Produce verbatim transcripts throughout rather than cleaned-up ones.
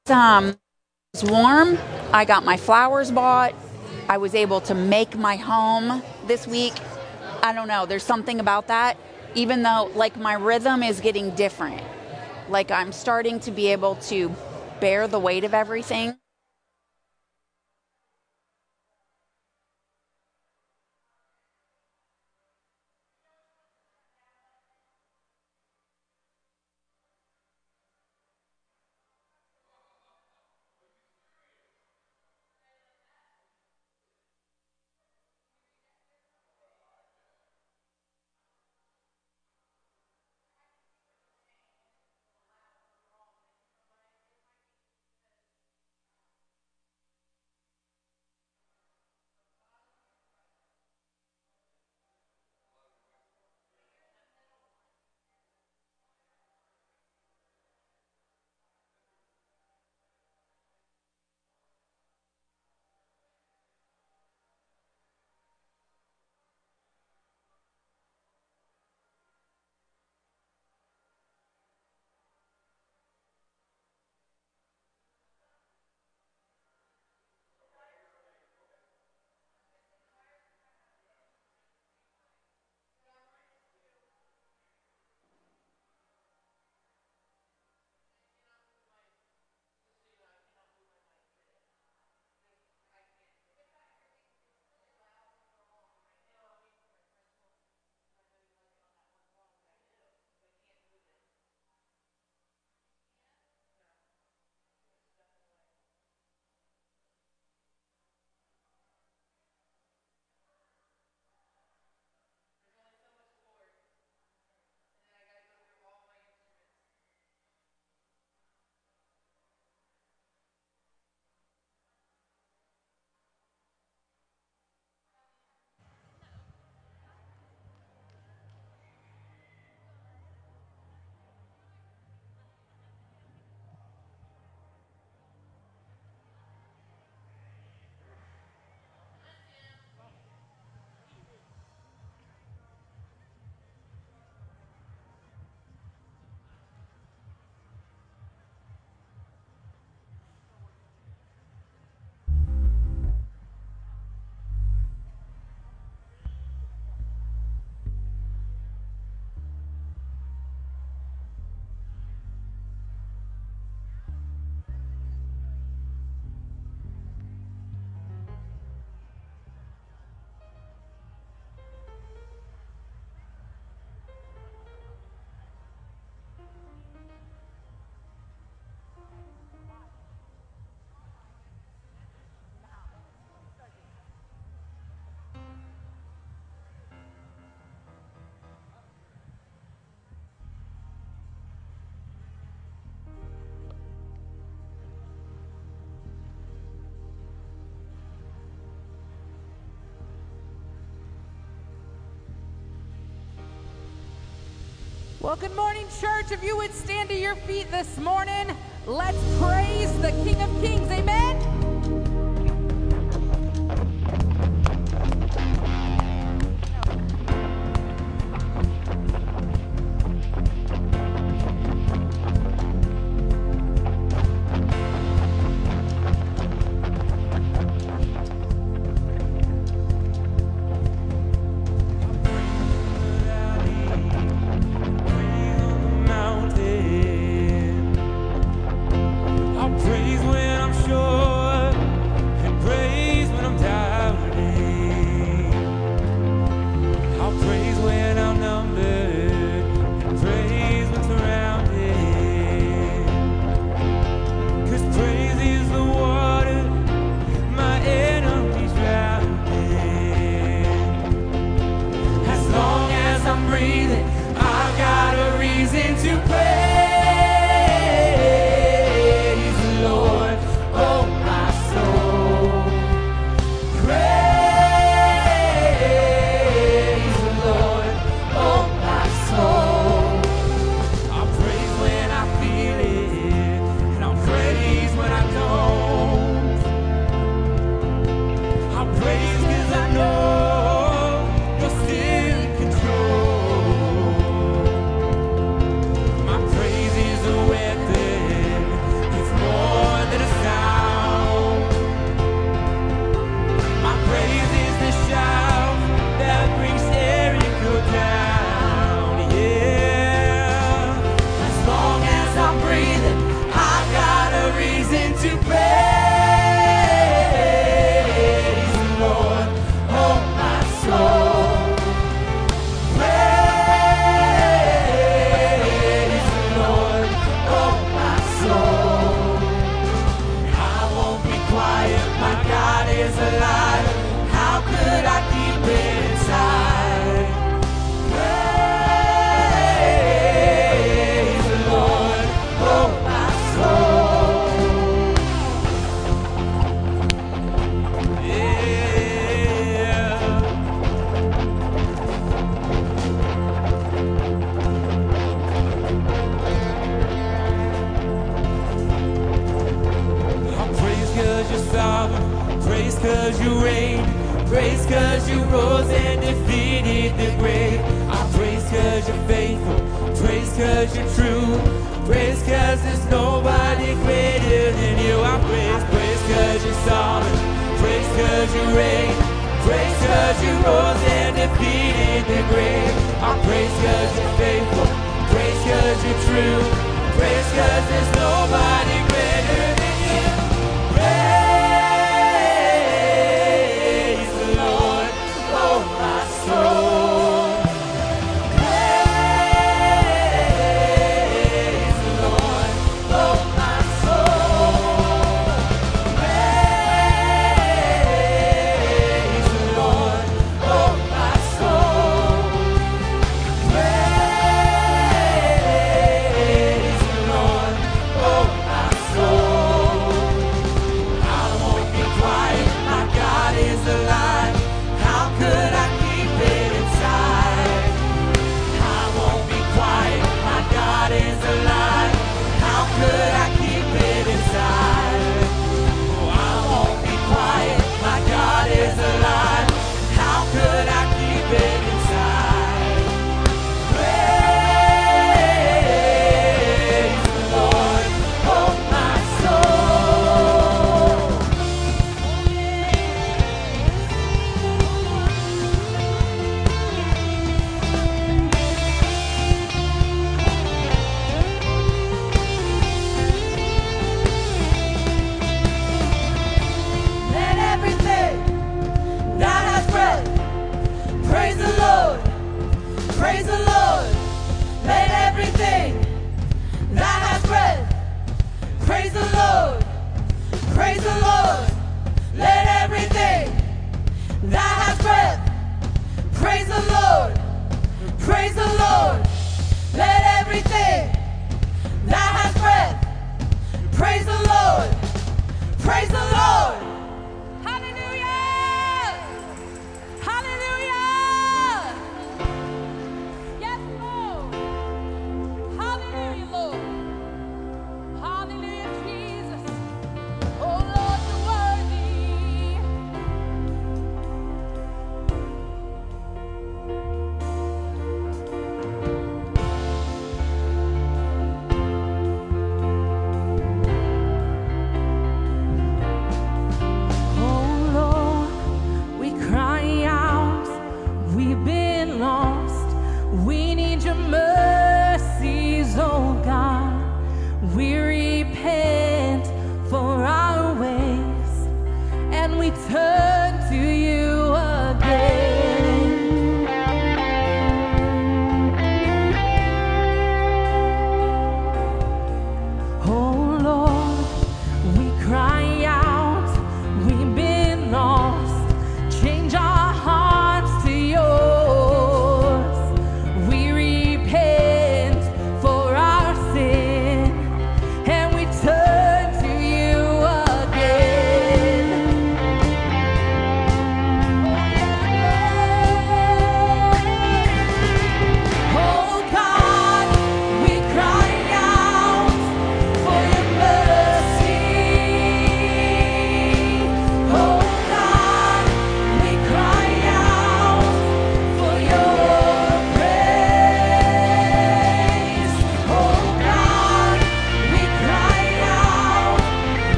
Um, it's warm. I got my flowers bought. I was able to make my home this week. I don't know. There's something about that. Even though, like, my rhythm is getting different. Like, I'm starting to be able to bear the weight of everything. Well, good morning, church. If you would stand to your feet this morning, let's praise the King of Kings. Amen. To praise the Lord, oh sovereign. Praise cause you reign. Praise cause you rose and defeated the grave. I praise cause you're faithful. Praise cause you're true. Praise cause there's nobody greater than you. I praise, praise cause you're sovereign. Praise cause you reign. Praise cause you rose and defeated the grave. I praise cause you're faithful. Praise cause you're true. Praise cause there's nobody greater than you. Praise the Lord, oh my soul. Praise the Lord, oh my soul. Praise the Lord, oh my soul. Praise the Lord, oh my soul. I won't be quiet, my God is alive. How could I keep it inside? I won't be quiet, my God is alive. How could I keep it inside? Oh, I won't be quiet, my God is alive. How could I keep it inside? Praise the Lord, oh my soul. Let everything that has breath praise the Lord. Praise the Lord. Let everything that has breath praise the Lord. Praise the Lord. Let everything that has breath praise the Lord. Praise the Lord. Let everything that has breath praise the Lord. Praise the Lord. Hallelujah! Hallelujah! Yes, Lord. Hallelujah, Lord. Hallelujah, Jesus. Oh, Lord, you're worthy.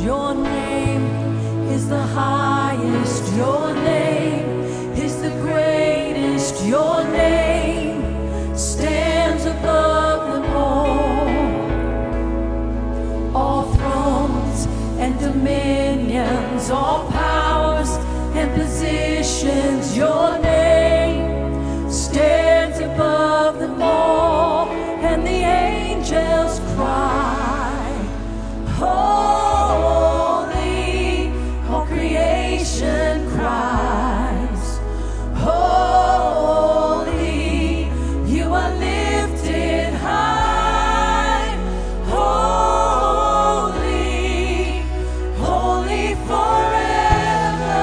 Your name is the highest. Your name is the greatest. Your name stands above them all. All thrones and dominions, all powers and positions, your name stands above them all. And the angels cry, holy, all creation cries, holy, you are lifted high, holy, holy forever.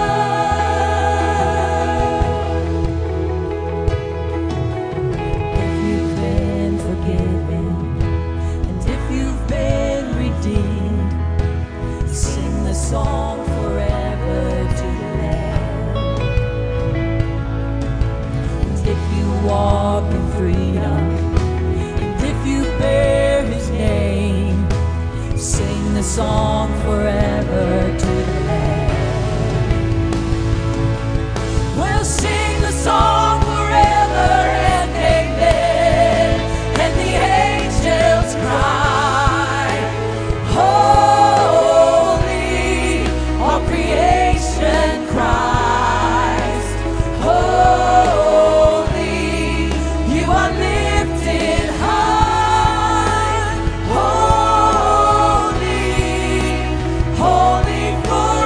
If you've been forgiven, and if you've been redeemed, sing the song forever to the Lamb. And if you walk in freedom, and if you bear his name, sing the song forever to the Lamb. We'll sing the song forever and amen. And the angels cry, holy, all creation cries, holy, you are lifted high, holy, holy forever.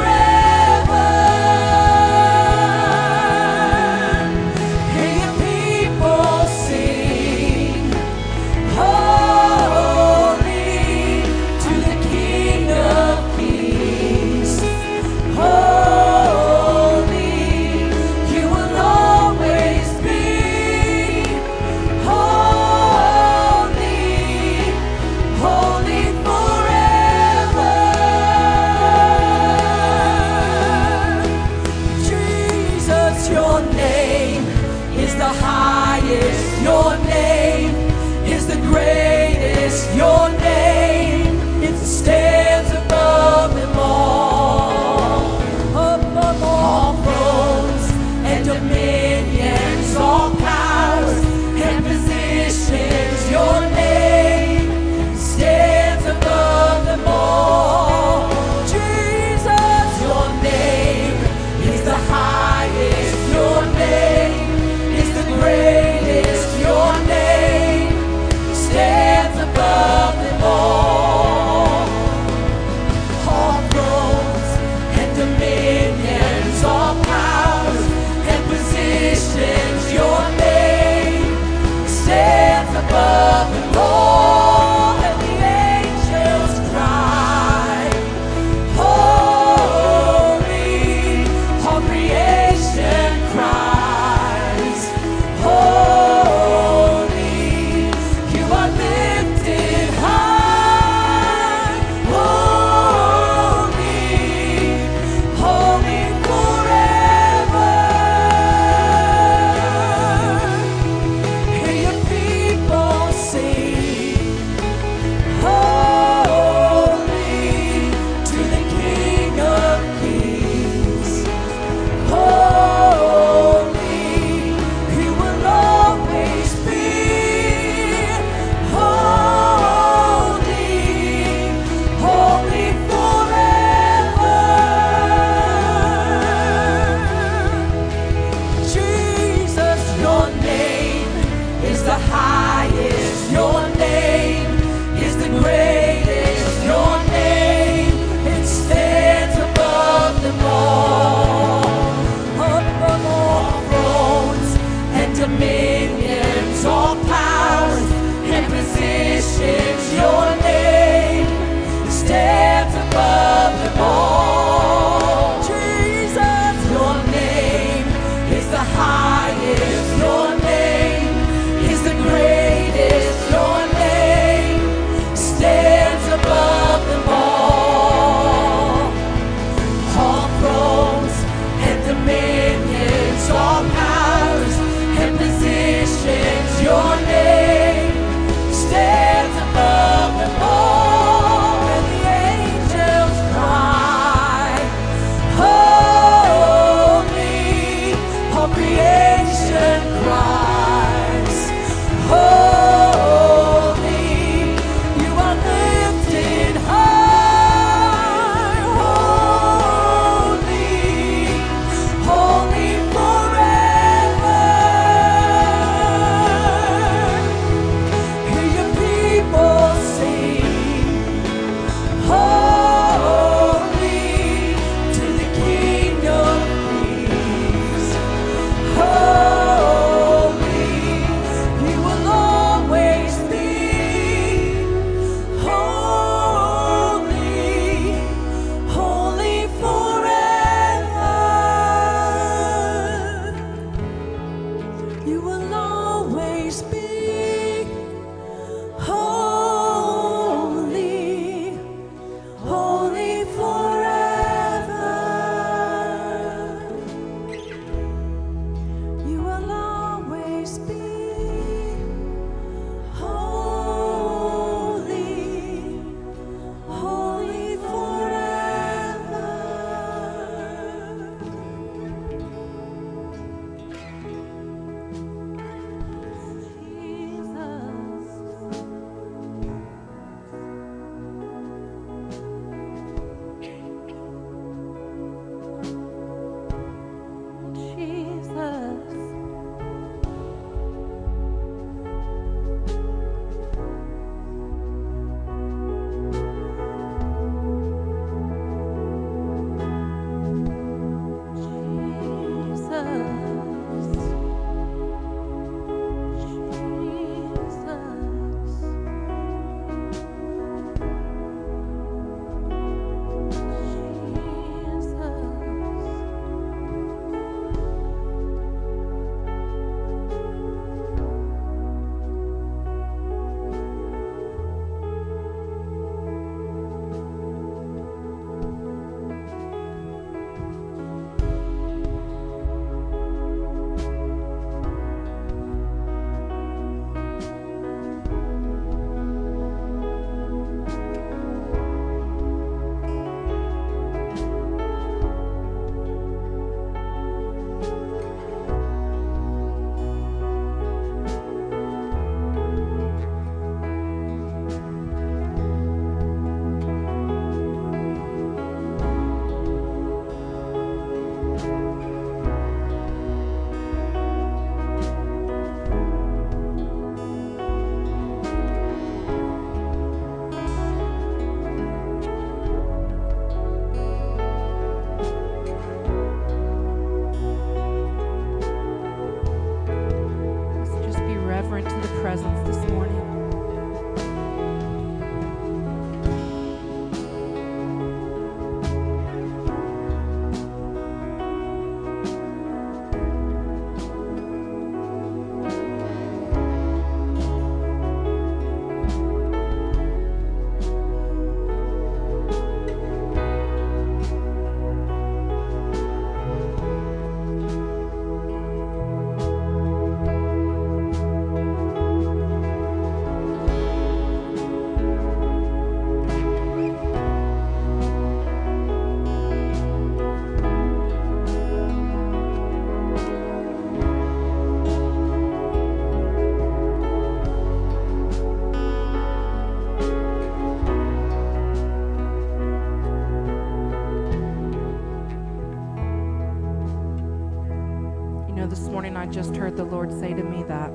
know, this morning I just heard the Lord say to me that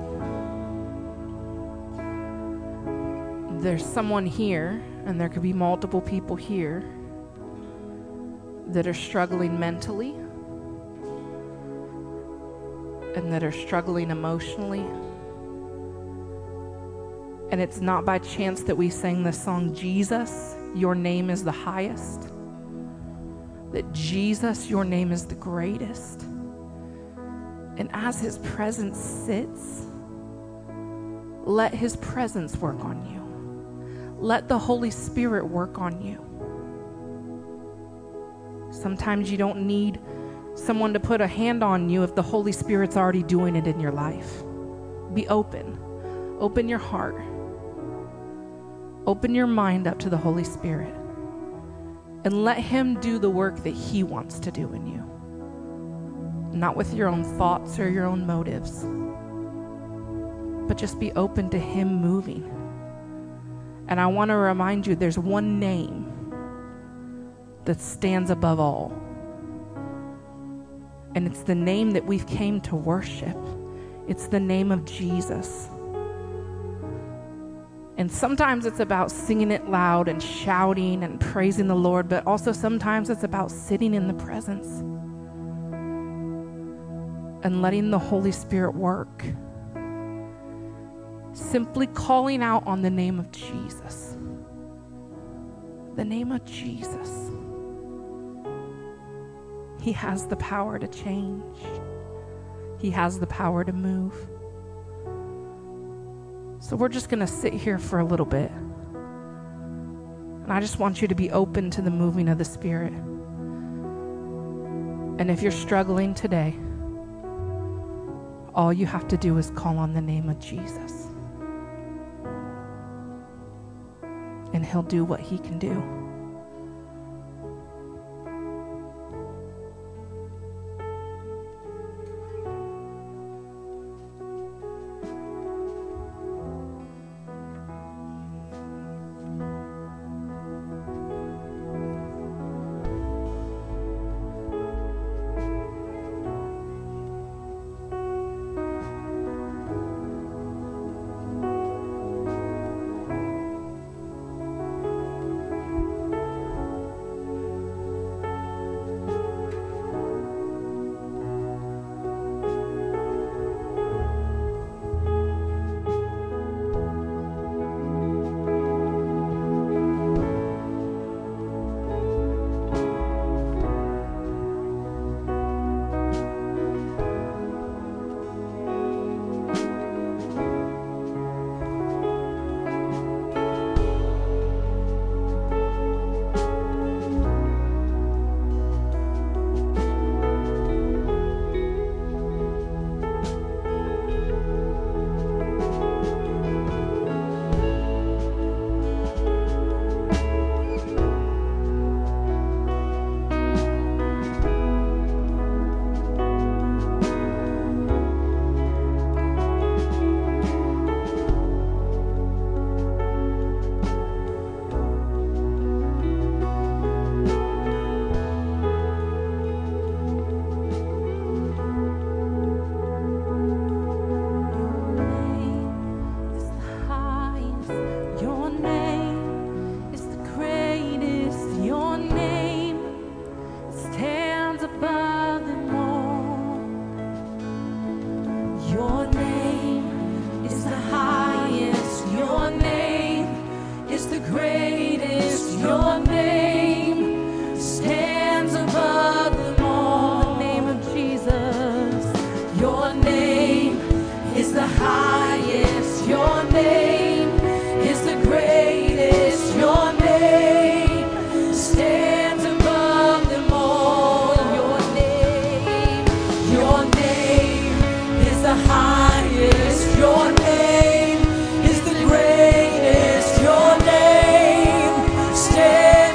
there's someone here, and there could be multiple people here, that are struggling mentally and that are struggling emotionally. And it's not by chance that we sang the song, Jesus, your name is the highest. That Jesus, your name is the greatest. And as his presence sits, let his presence work on you. Let the Holy Spirit work on you. Sometimes you don't need someone to put a hand on you if the Holy Spirit's already doing it in your life. Be open. Open your heart. Open your mind up to the Holy Spirit. And let him do the work that he wants to do in you. Not with your own thoughts or your own motives. But just be open to him moving. And I want to remind you, there's one name that stands above all. And it's the name that we've came to worship. It's the name of Jesus. And sometimes it's about singing it loud and shouting and praising the Lord, but also sometimes it's about sitting in the presence and letting the Holy Spirit work. Simply calling out on the name of Jesus. The name of Jesus. He has the power to change. He has the power to move. So we're just going to sit here for a little bit. And I just want you to be open to the moving of the Spirit. And if you're struggling today, all you have to do is call on the name of Jesus. And he'll do what he can do. Your name stands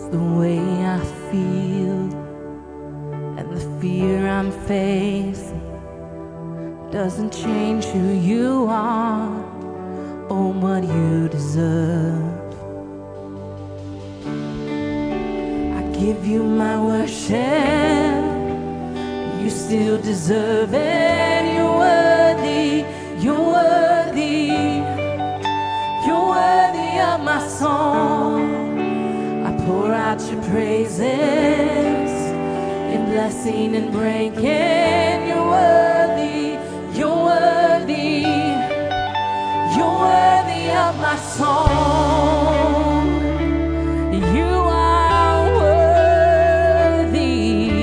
the way I feel and the fear I'm facing doesn't change who you are or what you deserve. I give you my worship, you still deserve it. You're worthy, you're worthy, you're worthy of my song. I pour out your praises in blessing and breaking. You're worthy, you're worthy, you're worthy of my song. You are worthy.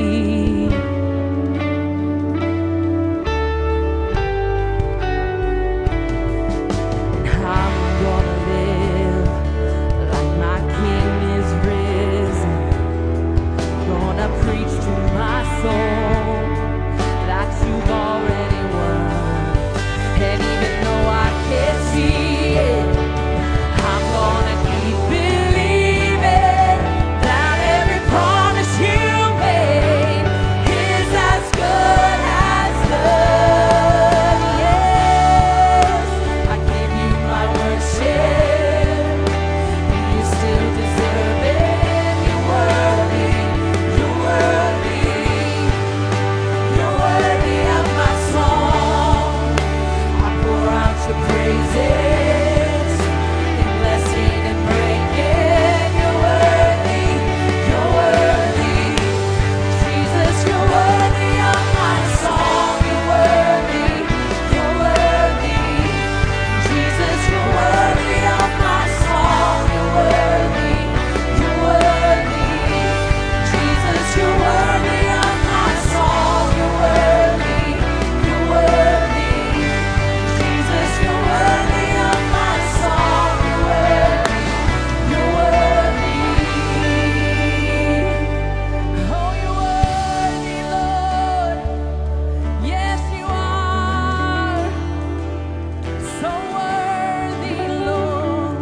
And I'm gonna live like my King is risen. Gonna preach to my soul that you've already won. And even though I can't see it, I'm gonna keep believing that every promise you made is as good as done. Yes, I give you my worship, you still deserve it. You're worthy, you're worthy, you're worthy of my song. I pour out your praises in blessing and breaking. You're worthy, you're worthy, Jesus, you're worthy of my song. You're worthy, you're worthy, Jesus, you're worthy of my song. You're worthy, you're worthy, Jesus, you're worthy of my song. You're worthy, you're worthy, Jesus, you're worthy of my song. You're worthy, you're worthy. Oh, you're worthy, Lord. Yes, you are. So worthy, Lord.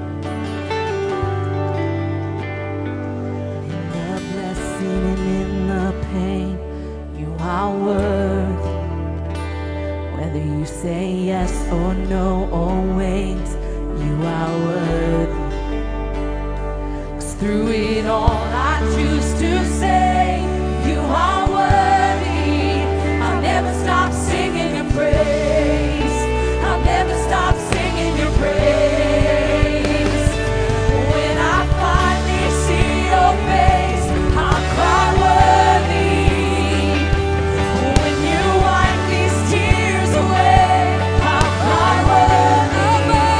In the blessing and in the pain, you are worthy. Whether you say yes or no or wait, you are worthy. 'Cause through it all, I choose to say, you are worthy. I'll never stop singing your praise. I'll never stop singing your praise. When I finally see your face, I'll cry worthy. When you wipe these tears away, I'll cry worthy.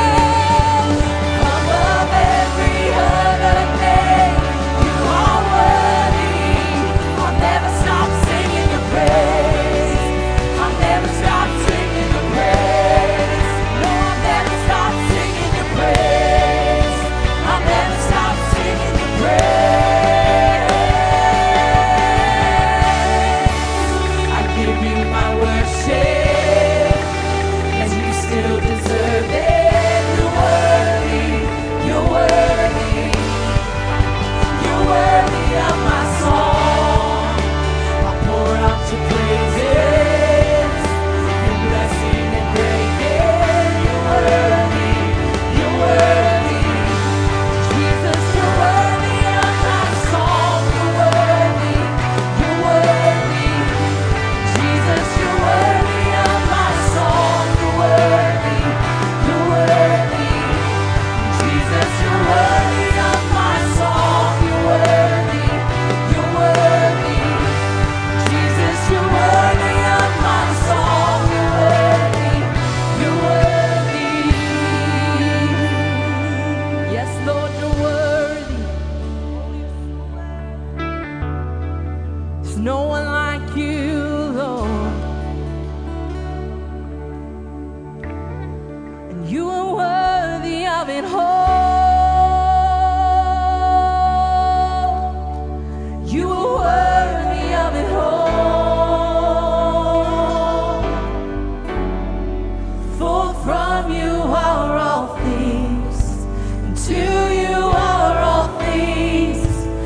Above every other name, you are worthy. I'll never stop singing your praise. I'll never stop singing your praise. No, I'll never stop singing your praise. I'll never stop singing your praise. I give you my worship, and you still deserve it. You're worthy, you're worthy, you're worthy of my song. I pour out your praises in blessing and breaking. You're worthy, you're worthy, Jesus, you're worthy of my song. You're worthy, you're worthy, Jesus, you're worthy of my song. You're worthy, you're worthy, Jesus, you're worthy of my song. You're worthy, you're worthy, Jesus, you're worthy of my song. You're worthy, you're worthy. Yes, Lord, you're worthy. There's no one like you, Lord. And you are worthy of it all. You are worthy of it all. For from you are all things, and to you are all things.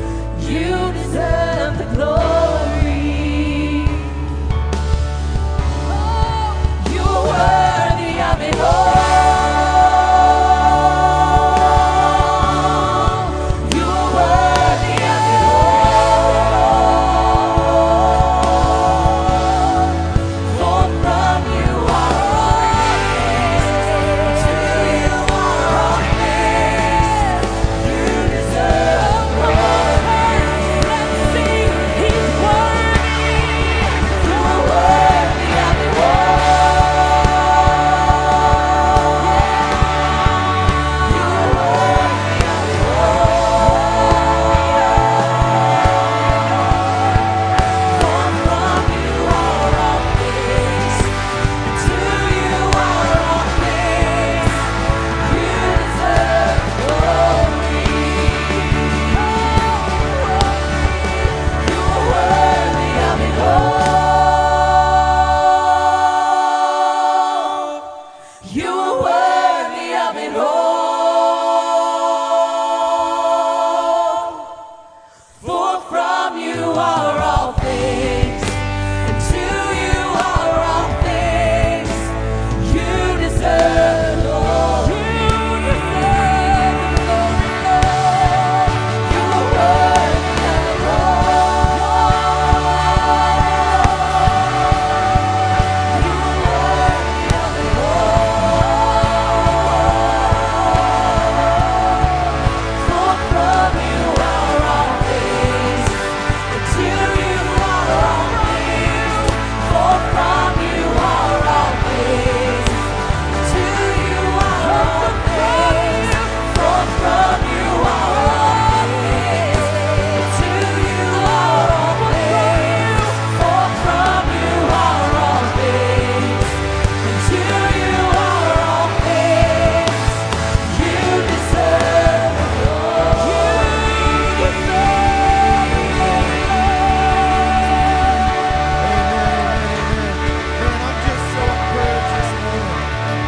are all things, and to you are all things. You deserve the glory. You deserve the glory, Lord. You are worthy of it all. You are worthy of it all. For from you are all things, and to you are all things. For from you are all things, and to you are all things. For from you are all things, and to you are all things. For from you are all things, and to you are all things. You deserve the glory. You deserve the glory, Man, I'm just so encouraged this morning.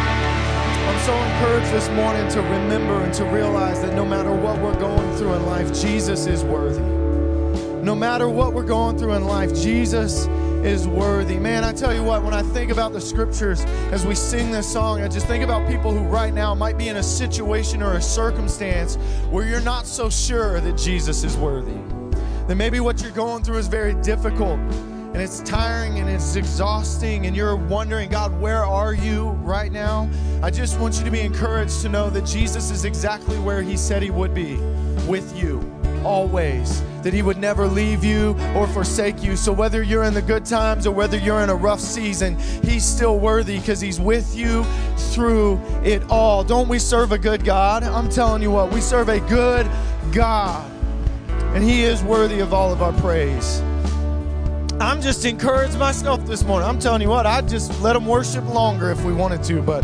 I'm so encouraged this morning to remember and to realize that no matter what we're going through in life, Jesus is worthy. No matter what we're going through in life, Jesus is worthy. Man, I tell you what, when I think about the scriptures as we sing this song, I just think about people who right now might be in a situation or a circumstance where you're not so sure that Jesus is worthy. That maybe what you're going through is very difficult and it's tiring and it's exhausting and you're wondering, God, where are you right now? I just want you to be encouraged to know that Jesus is exactly where he said he would be, with you, always. That he would never leave you or forsake you. So whether you're in the good times or whether you're in a rough season, he's still worthy because he's with you through it all. Don't we serve a good God? I'm telling you what, we serve a good God. And he is worthy of all of our praise. I'm just encouraged myself this morning. I'm telling you what, I'd just let him worship longer if we wanted to, but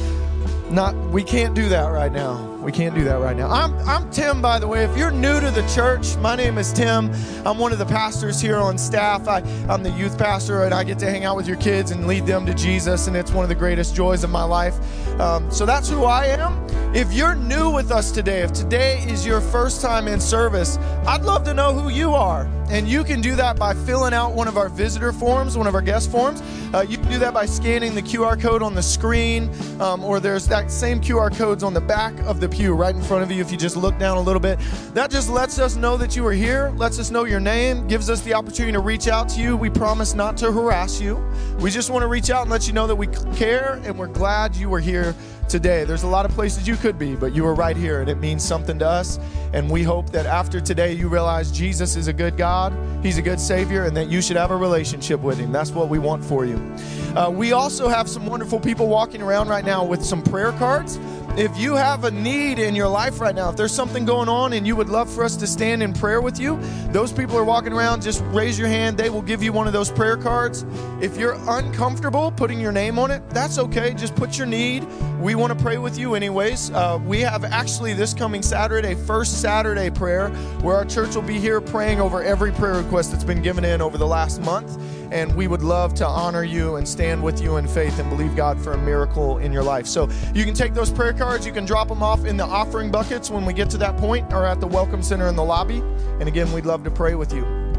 not. We can't do that right now. We can't do that right now. I'm, I'm Tim, by the way. If you're new to the church, my name is Tim. I'm one of the pastors here on staff. I, I'm the youth pastor, and I get to hang out with your kids and lead them to Jesus, and it's one of the greatest joys of my life. Um, so that's who I am. If you're new with us today, if today is your first time in service, I'd love to know who you are. And you can do that by filling out one of our visitor forms, one of our guest forms. Uh, you can do that by scanning the Q R code on the screen, um, or there's that same Q R codes on the back of the pew right in front of you if you just look down a little bit. That just lets us know that you are here, lets us know your name, gives us the opportunity to reach out to you. We promise not to harass you. We just want to reach out and let you know that we care and we're glad you were here today. There's a lot of places you could be, but you were right here, and it means something to us. And we hope that after today you realize Jesus is a good God, he's a good Savior, and that you should have a relationship with him. That's what we want for you. Uh, we also have some wonderful people walking around right now with some prayer cards. If you have a need in your life right now, if there's something going on and you would love for us to stand in prayer with you, those people are walking around, just raise your hand. They will give you one of those prayer cards. If you're uncomfortable putting your name on it, that's okay. Just put your need. We want to pray with you anyways. Uh, we have actually this coming Saturday, first Saturday prayer, where our church will be here praying over every prayer request that's been given in over the last month. And we would love to honor you and stand with you in faith and believe God for a miracle in your life. So you can take those prayer cards, you can drop them off in the offering buckets when we get to that point, or at the Welcome Center in the lobby. And again, we'd love to pray with you.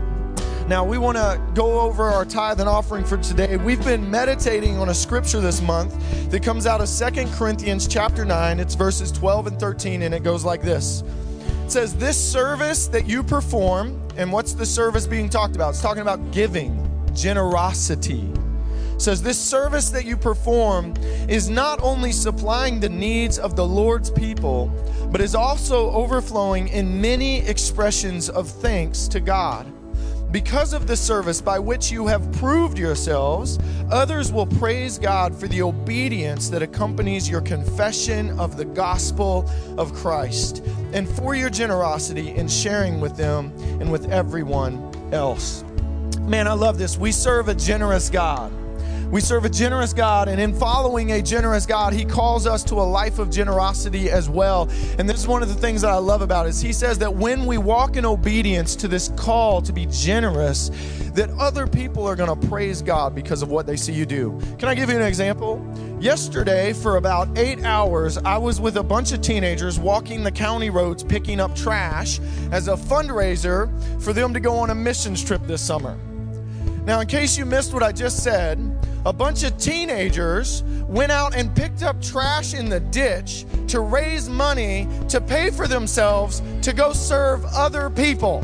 Now, we want to go over our tithe and offering for today. We've been meditating on a scripture this month that comes out of Second Corinthians chapter nine. It's verses twelve and thirteen, and it goes like this. It says, this service that you perform, and what's the service being talked about? It's talking about giving, generosity. It says, this service that you perform is not only supplying the needs of the Lord's people, but is also overflowing in many expressions of thanks to God. Because of the service by which you have proved yourselves, others will praise God for the obedience that accompanies your confession of the gospel of Christ, and for your generosity in sharing with them and with everyone else. Man, I love this. We serve a generous God. We serve a generous God, and in following a generous God, he calls us to a life of generosity as well. And this is one of the things that I love about it, is he says that when we walk in obedience to this call to be generous, that other people are going to praise God because of what they see you do. Can I give you an example? Yesterday, for about eight hours, I was with a bunch of teenagers walking the county roads picking up trash as a fundraiser for them to go on a missions trip this summer. Now, in case you missed what I just said, a bunch of teenagers went out and picked up trash in the ditch to raise money to pay for themselves to go serve other people.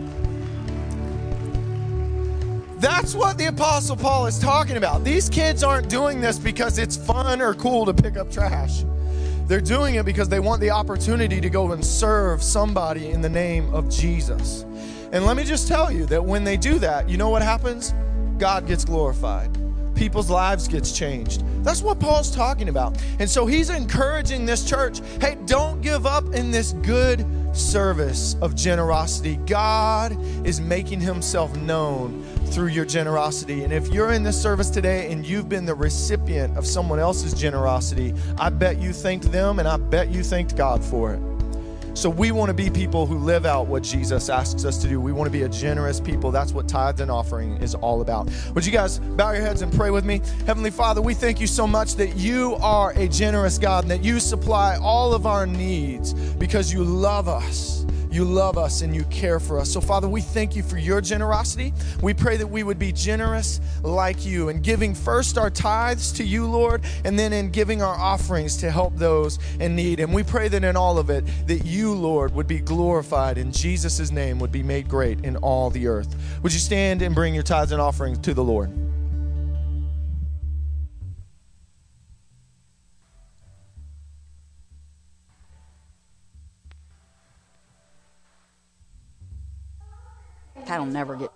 That's what the Apostle Paul is talking about. These kids aren't doing this because it's fun or cool to pick up trash. They're doing it because they want the opportunity to go and serve somebody in the name of Jesus. And let me just tell you that when they do that, you know what happens? God gets glorified. People's lives gets changed. That's what Paul's talking about. And so he's encouraging this church, hey, don't give up in this good service of generosity. God is making himself known through your generosity. And if you're in this service today and you've been the recipient of someone else's generosity, I bet you thanked them and I bet you thanked God for it. So we want to be people who live out what Jesus asks us to do. We want to be a generous people. That's what tithes and offering is all about. Would you guys bow your heads and pray with me? Heavenly Father, we thank you so much that you are a generous God and that you supply all of our needs because you love us. You love us and you care for us. So, Father, we thank you for your generosity. We pray that we would be generous like you in giving first our tithes to you, Lord, and then in giving our offerings to help those in need. And we pray that in all of it, that you, Lord, would be glorified and Jesus' name would be made great in all the earth. Would you stand and bring your tithes and offerings to the Lord? That'll never get.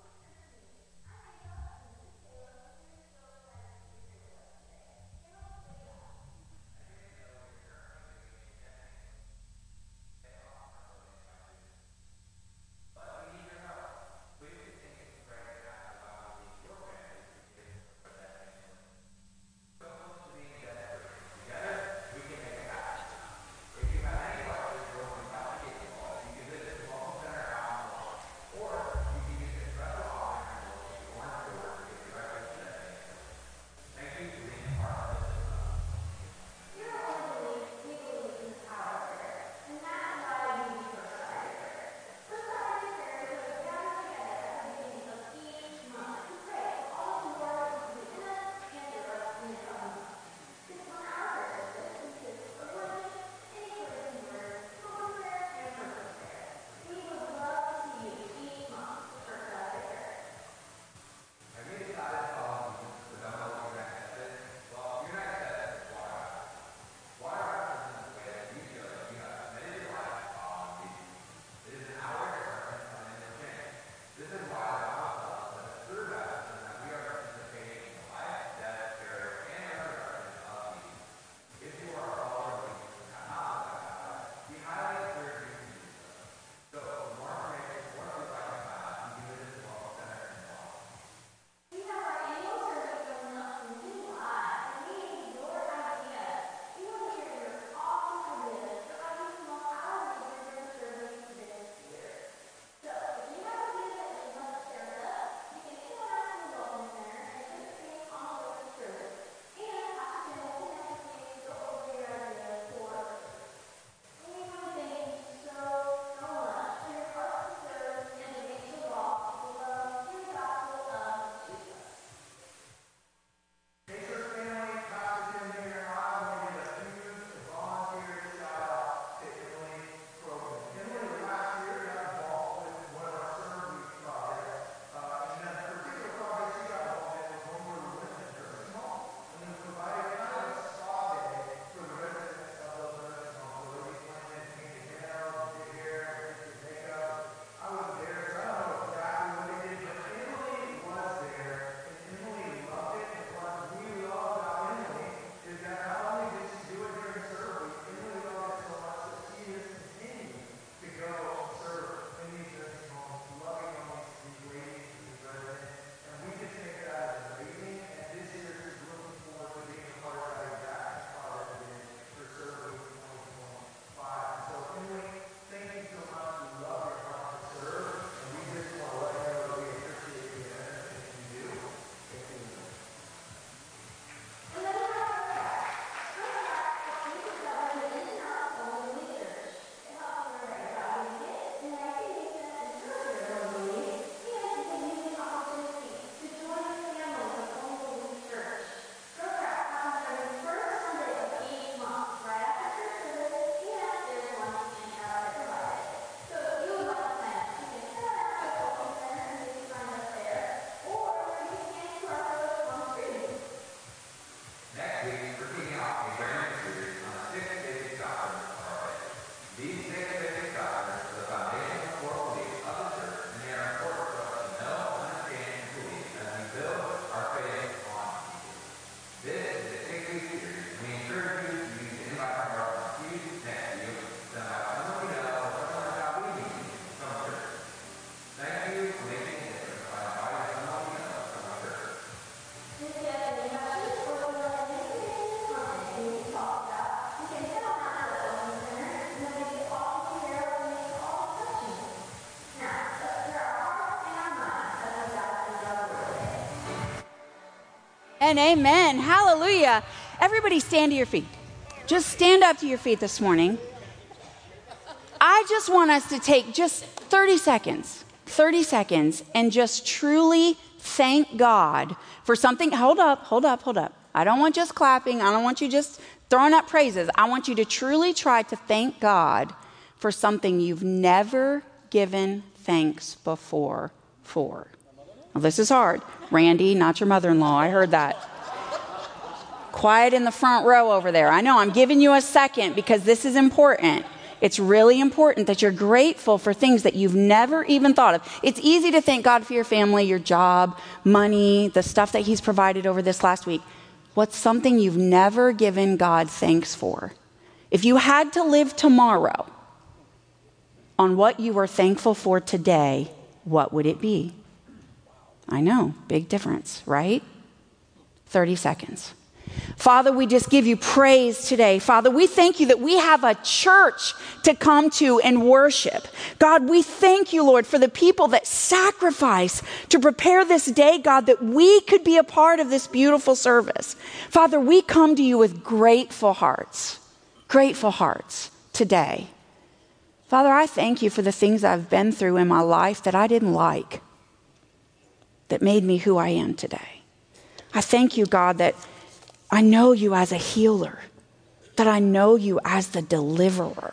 and amen. Hallelujah. Everybody stand to your feet. Just stand up to your feet this morning. I just want us to take just thirty seconds, thirty seconds, and just truly thank God for something. Hold up, hold up, hold up. I don't want just clapping. I don't want you just throwing up praises. I want you to truly try to thank God for something you've never given thanks before for. Well, this is hard. Randy, not your mother-in-law. I heard that. Quiet in the front row over there. I know, I'm giving you a second because this is important. It's really important that you're grateful for things that you've never even thought of. It's easy to thank God for your family, your job, money, the stuff that he's provided over this last week. What's something you've never given God thanks for? If you had to live tomorrow on what you were thankful for today, what would it be? I know, big difference, right? thirty seconds. Father, we just give you praise today. Father, we thank you that we have a church to come to and worship. God, we thank you, Lord, for the people that sacrifice to prepare this day, God, that we could be a part of this beautiful service. Father, we come to you with grateful hearts, grateful hearts today. Father, I thank you for the things I've been through in my life that I didn't like, that made me who I am today. I thank you, God, that I know you as a healer, that I know you as the deliverer.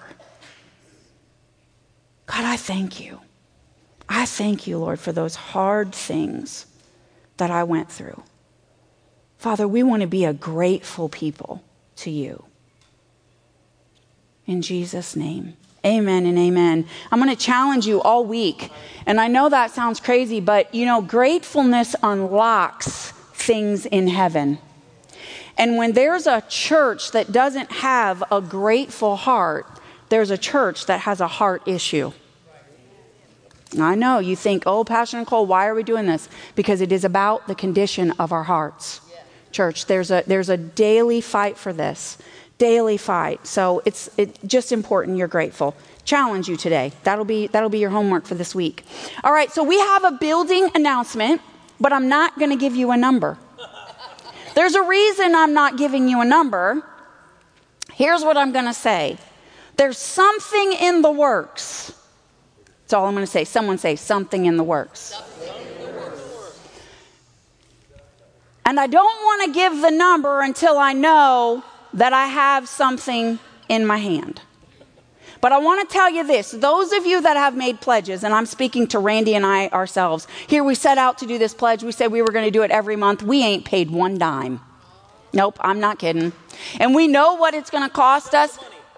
God, I thank you. I thank you, Lord, for those hard things that I went through. Father, we want to be a grateful people to you. In Jesus' name, amen and amen. I'm going to challenge you all week. And I know that sounds crazy, but you know, gratefulness unlocks things in heaven. And when there's a church that doesn't have a grateful heart, there's a church that has a heart issue. I know you think, oh, Pastor Nicole, why are we doing this? Because it is about the condition of our hearts. Church, there's a there's a daily fight for this. Daily fight. So it's it just important you're grateful. Challenge you today. That'll be that'll be your homework for this week. All right, so we have a building announcement, but I'm not going to give you a number. There's a reason I'm not giving you a number. Here's what I'm going to say. There's something in the works. That's all I'm going to say. Someone say something in the works. And I don't want to give the number until I know that I have something in my hand. But I want to tell you this, those of you that have made pledges, and I'm speaking to Randy and I ourselves, here we set out to do this pledge. We said we were going to do it every month. We ain't paid one dime. Nope, I'm not kidding. And we know what it's going to cost us.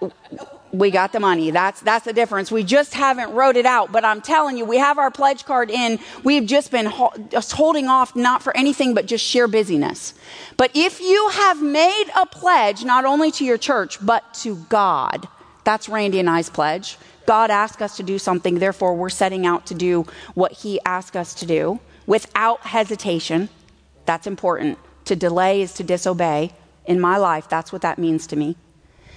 We got the money. That's that's the difference. We just haven't wrote it out. But I'm telling you, we have our pledge card in. We've just been ho- just holding off, not for anything but just sheer busyness. But if you have made a pledge, not only to your church, but to God, that's Randy and I's pledge. God asked us to do something, therefore we're setting out to do what he asked us to do without hesitation. That's important. To delay is to disobey. In my life, that's what that means to me.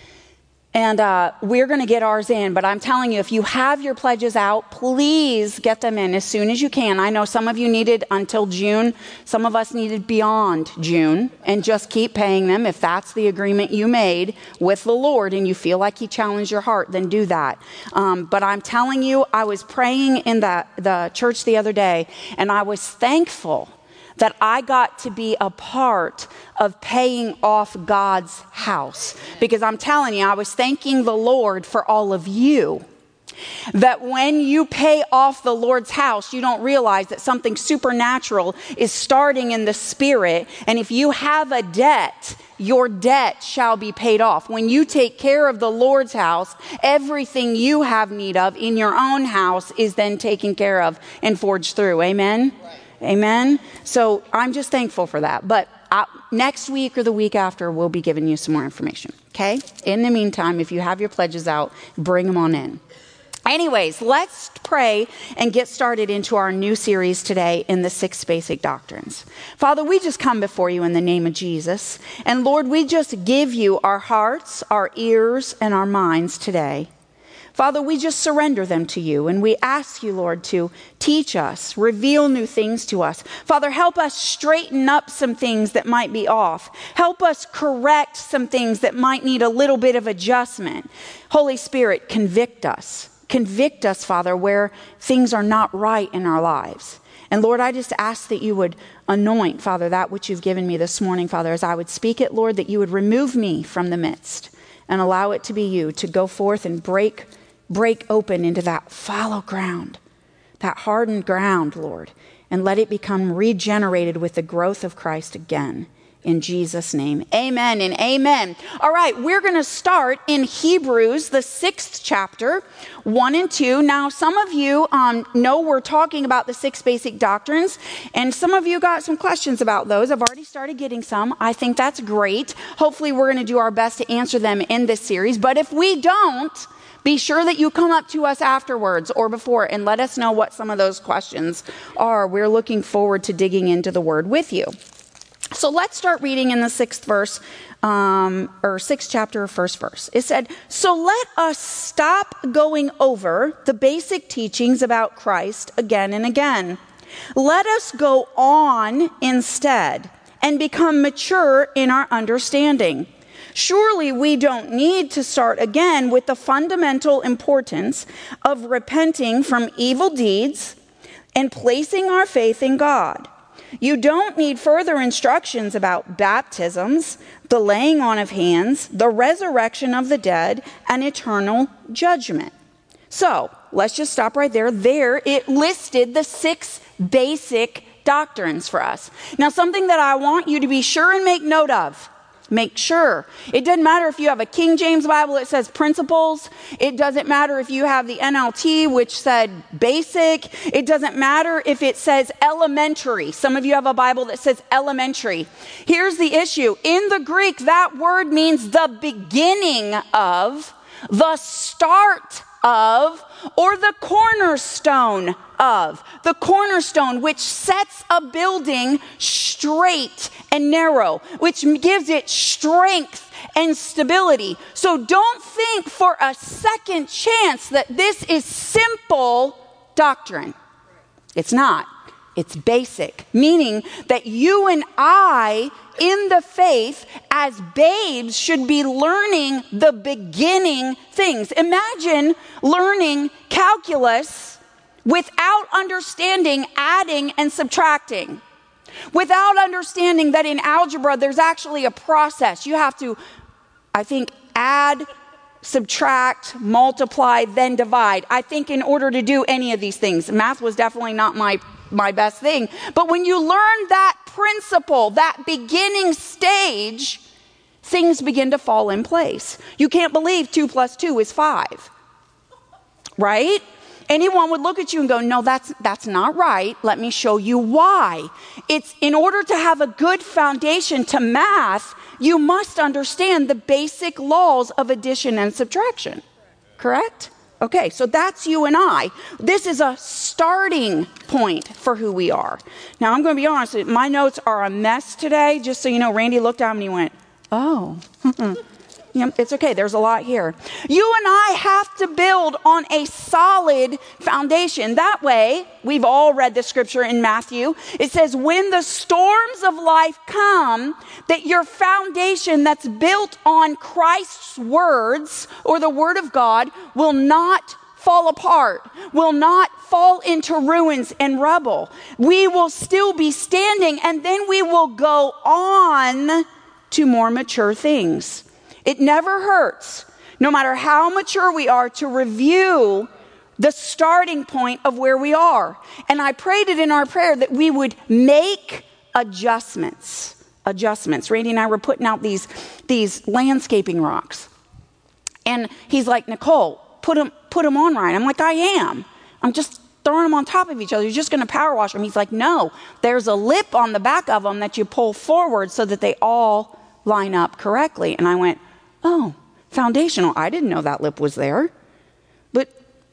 And uh, we're going to get ours in, but I'm telling you, if you have your pledges out, please get them in as soon as you can. I know some of you needed until June. Some of us needed beyond June, and just keep paying them. If that's the agreement you made with the Lord and you feel like he challenged your heart, then do that. Um, but I'm telling you, I was praying in the, the church the other day, and I was thankful that I got to be a part of paying off God's house. Because I'm telling you, I was thanking the Lord for all of you. That when you pay off the Lord's house, you don't realize that something supernatural is starting in the spirit. And if you have a debt, your debt shall be paid off. When you take care of the Lord's house, everything you have need of in your own house is then taken care of and forged through. Amen? Right. Amen. So I'm just thankful for that. But uh, next week or the week after, we'll be giving you some more information. Okay. In the meantime, if you have your pledges out, bring them on in. Anyways, let's pray and get started into our new series today in the six basic doctrines. Father, we just come before you in the name of Jesus. And Lord, we just give you our hearts, our ears, and our minds today. Father, we just surrender them to you, and we ask you, Lord, to teach us, reveal new things to us. Father, help us straighten up some things that might be off. Help us correct some things that might need a little bit of adjustment. Holy Spirit, convict us. Convict us, Father, where things are not right in our lives. And Lord, I just ask that you would anoint, Father, that which you've given me this morning, Father, as I would speak it, Lord, that you would remove me from the midst and allow it to be you to go forth and break break open into that fallow ground, that hardened ground, Lord, and let it become regenerated with the growth of Christ again. In Jesus' name, amen and amen. All right, we're going to start in Hebrews, the sixth chapter, one and two. Now, some of you um, know we're talking about the six basic doctrines, and some of you got some questions about those. I've already started getting some. I think that's great. Hopefully, we're going to do our best to answer them in this series. But if we don't, be sure that you come up to us afterwards or before and let us know what some of those questions are. We're looking forward to digging into the Word with you. So let's start reading in the sixth verse, um, or sixth chapter, first verse. It said, "So let us stop going over the basic teachings about Christ again and again. Let us go on instead and become mature in our understanding. Surely we don't need to start again with the fundamental importance of repenting from evil deeds and placing our faith in God. You don't need further instructions about baptisms, the laying on of hands, the resurrection of the dead, and eternal judgment." So let's just stop right there. There it listed the six basic doctrines for us. Now, something that I want you to be sure and make note of. Make sure. It doesn't matter if you have a King James Bible that says principles. It doesn't matter if you have the N L T, which said basic. It doesn't matter if it says elementary. Some of you have a Bible that says elementary. Here's the issue. In the Greek, that word means the beginning of, the start of, or the cornerstone of. The cornerstone, which sets a building straight and narrow, which gives it strength and stability. So don't think for a second chance that this is simple doctrine. It's not. It's basic, meaning that you and I in the faith as babes should be learning the beginning things. Imagine learning calculus without understanding adding and subtracting. Without understanding that in algebra there's actually a process. You have to, I think, add, subtract, multiply, then divide. I think in order to do any of these things, math was definitely not my my best thing. But when you learn that principle, that beginning stage, things begin to fall in place. You can't believe two plus two is five, right? Anyone would look at you and go, no, that's that's not right. Let me show you why. It's in order to have a good foundation to math, you must understand the basic laws of addition and subtraction. Correct? Okay, so that's you and I. This is a starting point for who we are. Now, I'm going to be honest. My notes are a mess today. Just so you know, Randy looked at me and he went, oh, yeah, it's okay. There's a lot here. You and I have to build on a solid foundation. That way, we've all read the scripture in Matthew. It says, when the storms of life come, that your foundation that's built on Christ's words or the word of God will not fall apart, will not fall into ruins and rubble. We will still be standing, and then we will go on to more mature things. It never hurts, no matter how mature we are, to review the starting point of where we are. And I prayed it in our prayer that we would make adjustments. Adjustments. Randy and I were putting out these, these landscaping rocks. And he's like, Nicole, put them, put them on right. I'm like, I am. I'm just throwing them on top of each other. You're just going to power wash them. He's like, no, there's a lip on the back of them that you pull forward so that they all line up correctly. And I went, oh, foundational. I didn't know that lip was there. But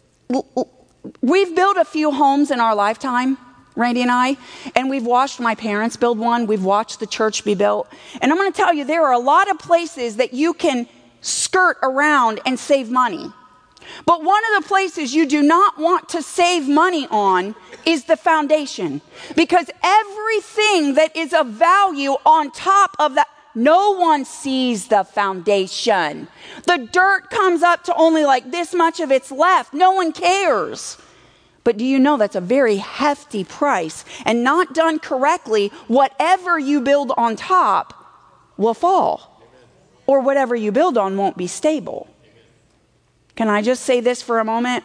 we've built a few homes in our lifetime, Randy and I, and we've watched my parents build one. We've watched the church be built. And I'm going to tell you, there are a lot of places that you can skirt around and save money. But one of the places you do not want to save money on is the foundation. Because everything that is of value on top of that, no one sees the foundation. The dirt comes up to only like this much of it's left. No one cares. But do you know that's a very hefty price? And not done correctly, whatever you build on top will fall. Or whatever you build on won't be stable. Can I just say this for a moment?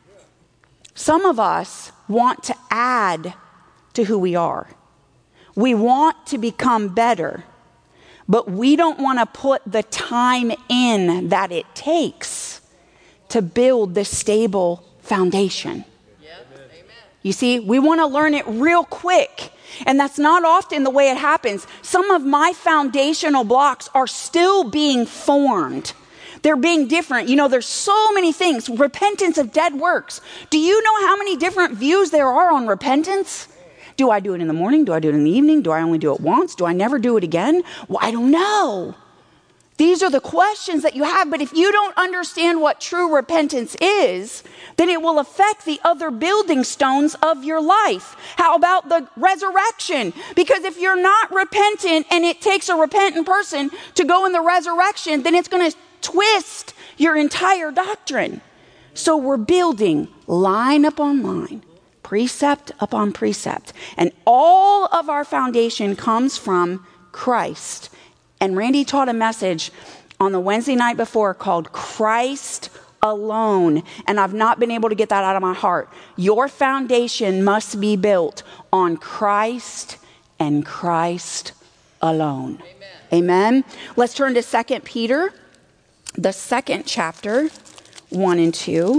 Some of us want to add to who we are. We want to become better. But we don't want to put the time in that it takes to build the stable foundation. You see, we want to learn it real quick. And that's not often the way it happens. Some of my foundational blocks are still being formed. They're being different. You know, there's so many things. Repentance of dead works. Do you know how many different views there are on repentance? Do I do it in the morning? Do I do it in the evening? Do I only do it once? Do I never do it again? Well, I don't know. These are the questions that you have. But if you don't understand what true repentance is, then it will affect the other building stones of your life. How about the resurrection? Because if you're not repentant and it takes a repentant person to go in the resurrection, then it's going to twist your entire doctrine. So we're building line upon line, precept upon precept. And all of our foundation comes from Christ. And Randy taught a message on the Wednesday night before called Christ Alone. And I've not been able to get that out of my heart. Your foundation must be built on Christ and Christ alone. Amen. Amen. Let's turn to Second Peter, the second chapter, one and two.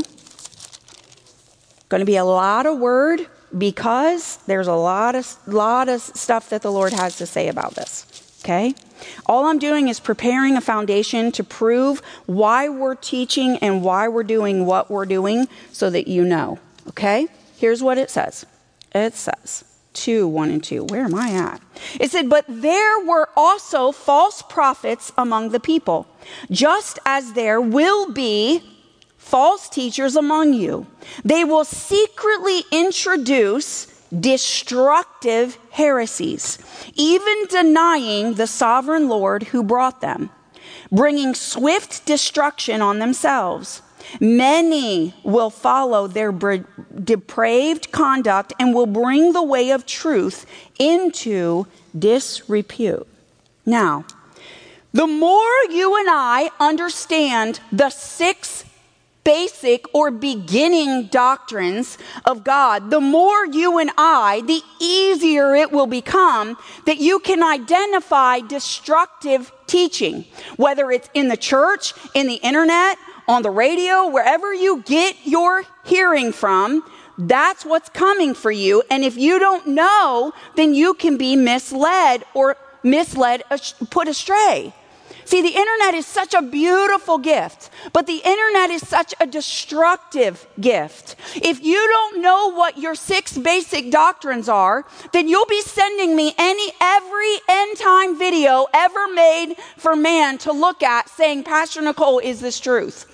Going to be a lot of word because there's a lot of, lot of stuff that the Lord has to say about this. Okay? All I'm doing is preparing a foundation to prove why we're teaching and why we're doing what we're doing so that you know. Okay? Here's what it says. It says, two, one and two. Where am I at? It said, but there were also false prophets among the people, just as there will be false teachers among you. They will secretly introduce destructive heresies, even denying the sovereign Lord who brought them, bringing swift destruction on themselves. Many will follow their depraved conduct and will bring the way of truth into disrepute. Now, the more you and I understand the six basic or beginning doctrines of God, the more you and I, the easier it will become that you can identify destructive teaching, whether it's in the church, in the internet, on the radio, wherever you get your hearing from. That's what's coming for you. And if you don't know, then you can be misled or misled, put astray. See, the internet is such a beautiful gift, but the internet is such a destructive gift. If you don't know what your six basic doctrines are, then you'll be sending me any, every end time video ever made for man to look at saying, Pastor Nicole, is this truth?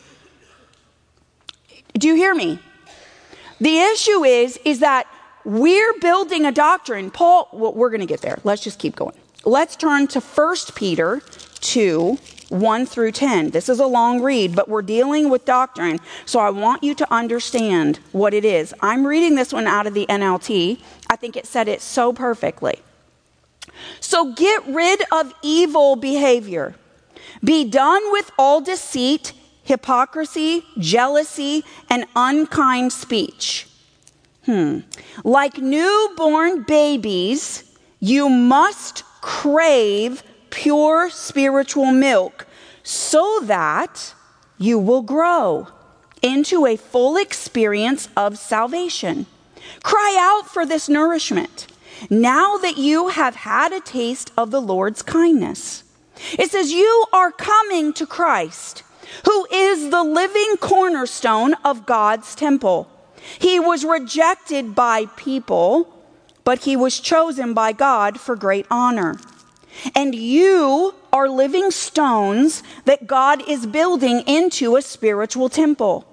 Do you hear me? The issue is, is that we're building a doctrine. Paul, well, we're going to get there. Let's just keep going. Let's turn to First Peter two, one through ten. This is a long read, but we're dealing with doctrine, so I want you to understand what it is. I'm reading this one out of the N L T. I think it said it so perfectly. So get rid of evil behavior. Be done with all deceit, hypocrisy, jealousy, and unkind speech. Hmm. Like newborn babies, you must crave pure spiritual milk so that you will grow into a full experience of salvation. Cry out for this nourishment now that you have had a taste of the Lord's kindness. It says you are coming to Christ, who is the living cornerstone of God's temple. He was rejected by people, but he was chosen by God for great honor. And you are living stones that God is building into a spiritual temple.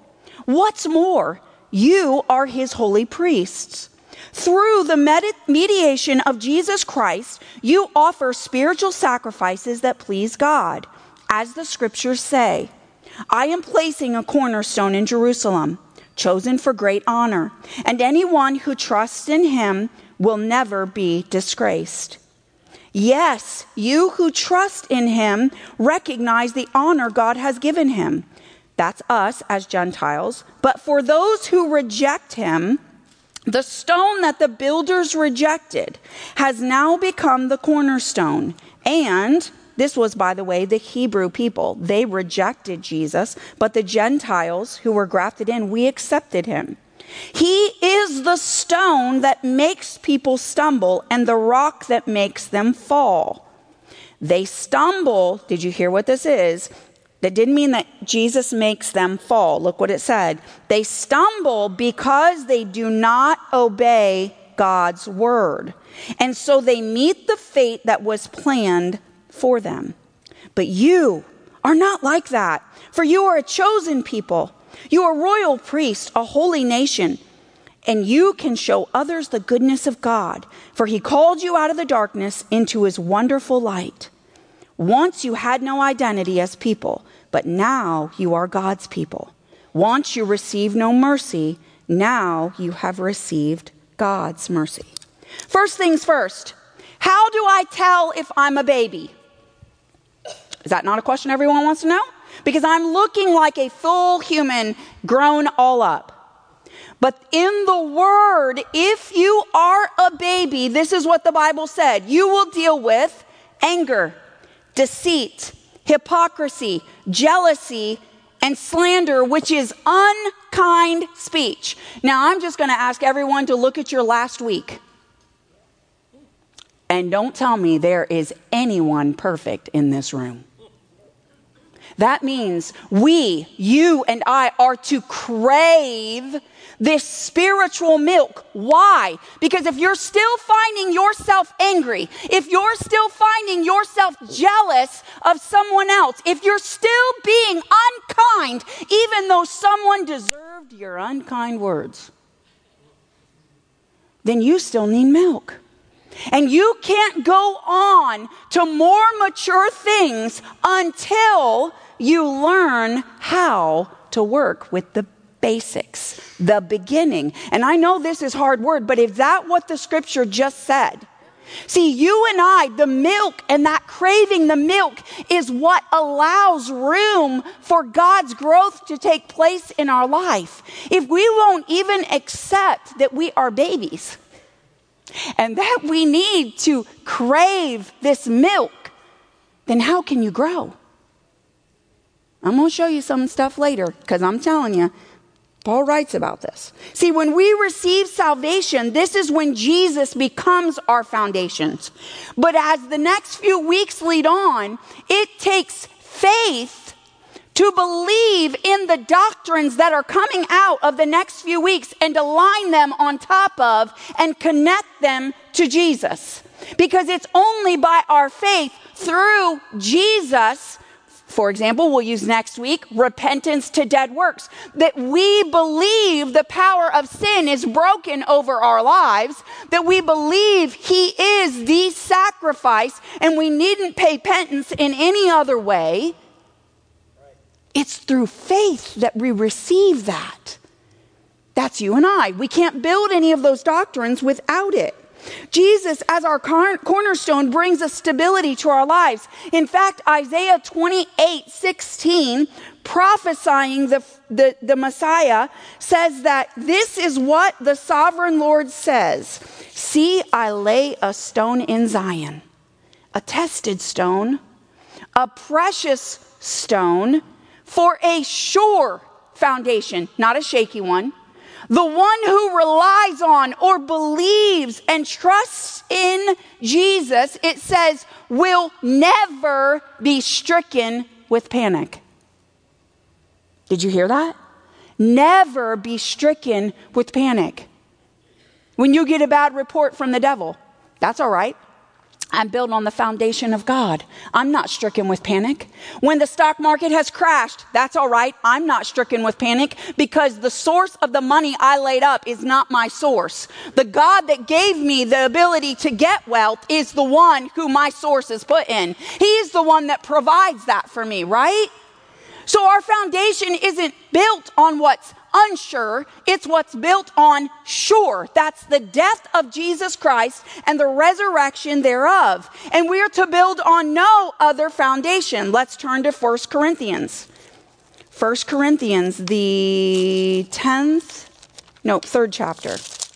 What's more, you are his holy priests. Through the med- mediation of Jesus Christ, you offer spiritual sacrifices that please God. As the scriptures say, I am placing a cornerstone in Jerusalem, chosen for great honor, and anyone who trusts in him will never be disgraced. Yes, you who trust in him recognize the honor God has given him. That's us as Gentiles. But for those who reject him, the stone that the builders rejected has now become the cornerstone. And this was, by the way, the Hebrew people. They rejected Jesus, but the Gentiles who were grafted in, we accepted him. He is the stone that makes people stumble and the rock that makes them fall. They stumble. Did you hear what this is? That didn't mean that Jesus makes them fall. Look what it said. They stumble because they do not obey God's word. And so they meet the fate that was planned for them. But you are not like that, for you are a chosen people. You are a royal priest, a holy nation, and you can show others the goodness of God, for he called you out of the darkness into his wonderful light. Once you had no identity as people, but now you are God's people. Once you received no mercy, now you have received God's mercy. First things first, how do I tell if I'm a baby? Is that not a question everyone wants to know? Because I'm looking like a full human, grown all up. But in the word, if you are a baby, this is what the Bible said. You will deal with anger, deceit, hypocrisy, jealousy, and slander, which is unkind speech. Now, I'm just going to ask everyone to look at your last week. And don't tell me there is anyone perfect in this room. That means we, you and I, are to crave this spiritual milk. Why? Because if you're still finding yourself angry, if you're still finding yourself jealous of someone else, if you're still being unkind, even though someone deserved your unkind words, then you still need milk. And you can't go on to more mature things until you learn how to work with the basics, the beginning. And I know this is hard word, but is that what the scripture just said? See, you and I, the milk and that craving the milk is what allows room for God's growth to take place in our life. If we won't even accept that we are babies and that we need to crave this milk, then how can you grow? I'm going to show you some stuff later because I'm telling you, Paul writes about this. See, when we receive salvation, this is when Jesus becomes our foundations. But as the next few weeks lead on, it takes faith to believe in the doctrines that are coming out of the next few weeks and to line them on top of and connect them to Jesus. Because it's only by our faith through Jesus. For example, we'll use next week, repentance to dead works. That we believe the power of sin is broken over our lives. That we believe he is the sacrifice and we needn't pay penance in any other way. It's through faith that we receive that. That's you and I. We can't build any of those doctrines without it. Jesus, as our cornerstone, brings a stability to our lives. In fact, Isaiah twenty-eight sixteen, prophesying the, the, the Messiah, says that this is what the sovereign Lord says. See, I lay a stone in Zion, a tested stone, a precious stone for a sure foundation, not a shaky one. The one who relies on or believes and trusts in Jesus, it says, will never be stricken with panic. Did you hear that? Never be stricken with panic. When you get a bad report from the devil, that's all right. I'm built on the foundation of God. I'm not stricken with panic. When the stock market has crashed, that's all right. I'm not stricken with panic because the source of the money I laid up is not my source. The God that gave me the ability to get wealth is the one who my source is put in. He's the one that provides that for me, right? So our foundation isn't built on what's unsure, it's what's built on sure. That's the death of Jesus Christ and the resurrection thereof. And we are to build on no other foundation. Let's turn to First Corinthians. First Corinthians, the tenth, no, third chapter.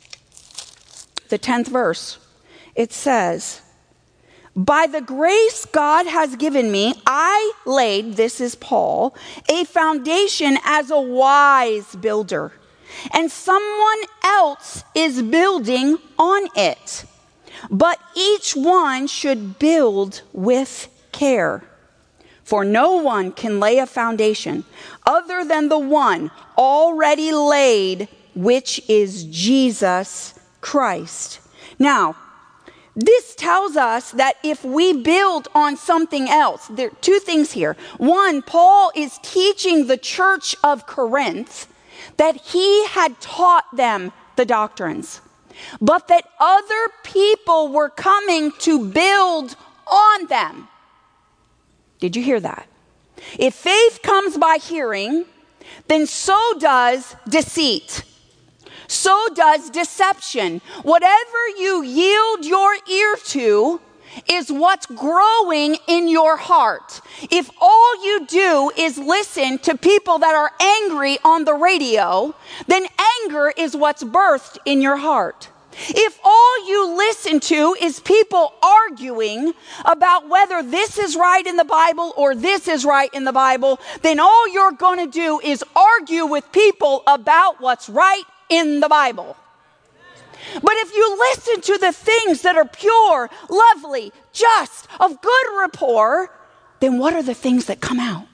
The tenth verse. It says, by the grace God has given me, I laid, this is Paul, a foundation as a wise builder, and someone else is building on it. But each one should build with care. For no one can lay a foundation other than the one already laid, which is Jesus Christ. Now, this tells us that if we build on something else, there are two things here. One, Paul is teaching the church of Corinth that he had taught them the doctrines, but that other people were coming to build on them. Did you hear that? If faith comes by hearing, then so does deceit. So does deception. Whatever you yield your ear to is what's growing in your heart. If all you do is listen to people that are angry on the radio, then anger is what's birthed in your heart. If all you listen to is people arguing about whether this is right in the Bible or this is right in the Bible, then all you're going to do is argue with people about what's right in the Bible. But if you listen to the things that are pure, lovely, just, of good rapport, then what are the things that come out?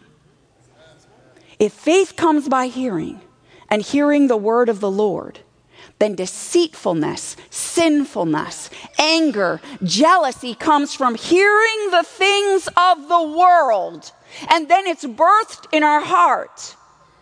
If faith comes by hearing, and hearing the word of the Lord, then deceitfulness, sinfulness, anger, jealousy comes from hearing the things of the world, and then it's birthed in our heart.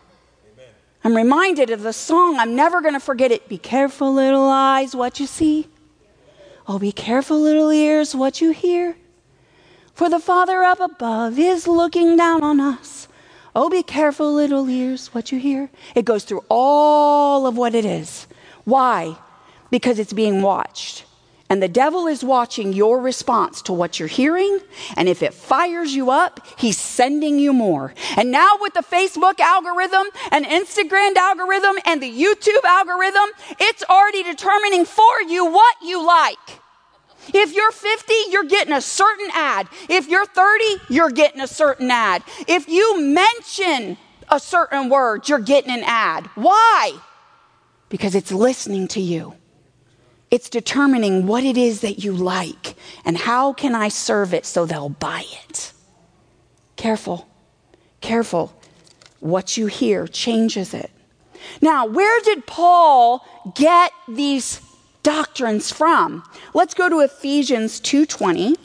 I'm reminded of the song, I'm never going to forget it. Be careful, little eyes, what you see. Oh, be careful, little ears, what you hear. For the Father up above is looking down on us. Oh, be careful, little ears, what you hear. It goes through all of what it is. Why? Because it's being watched. And the devil is watching your response to what you're hearing. And if it fires you up, he's sending you more. And now with the Facebook algorithm and Instagram algorithm and the YouTube algorithm, it's already determining for you what you like. If you're fifty, you're getting a certain ad. If you're thirty, you're getting a certain ad. If you mention a certain word, you're getting an ad. Why? Because it's listening to you. It's determining what it is that you like and how can I serve it so they'll buy it. Careful, careful. What you hear changes it. Now, where did Paul get these doctrines from? Let's go to Ephesians two twenty.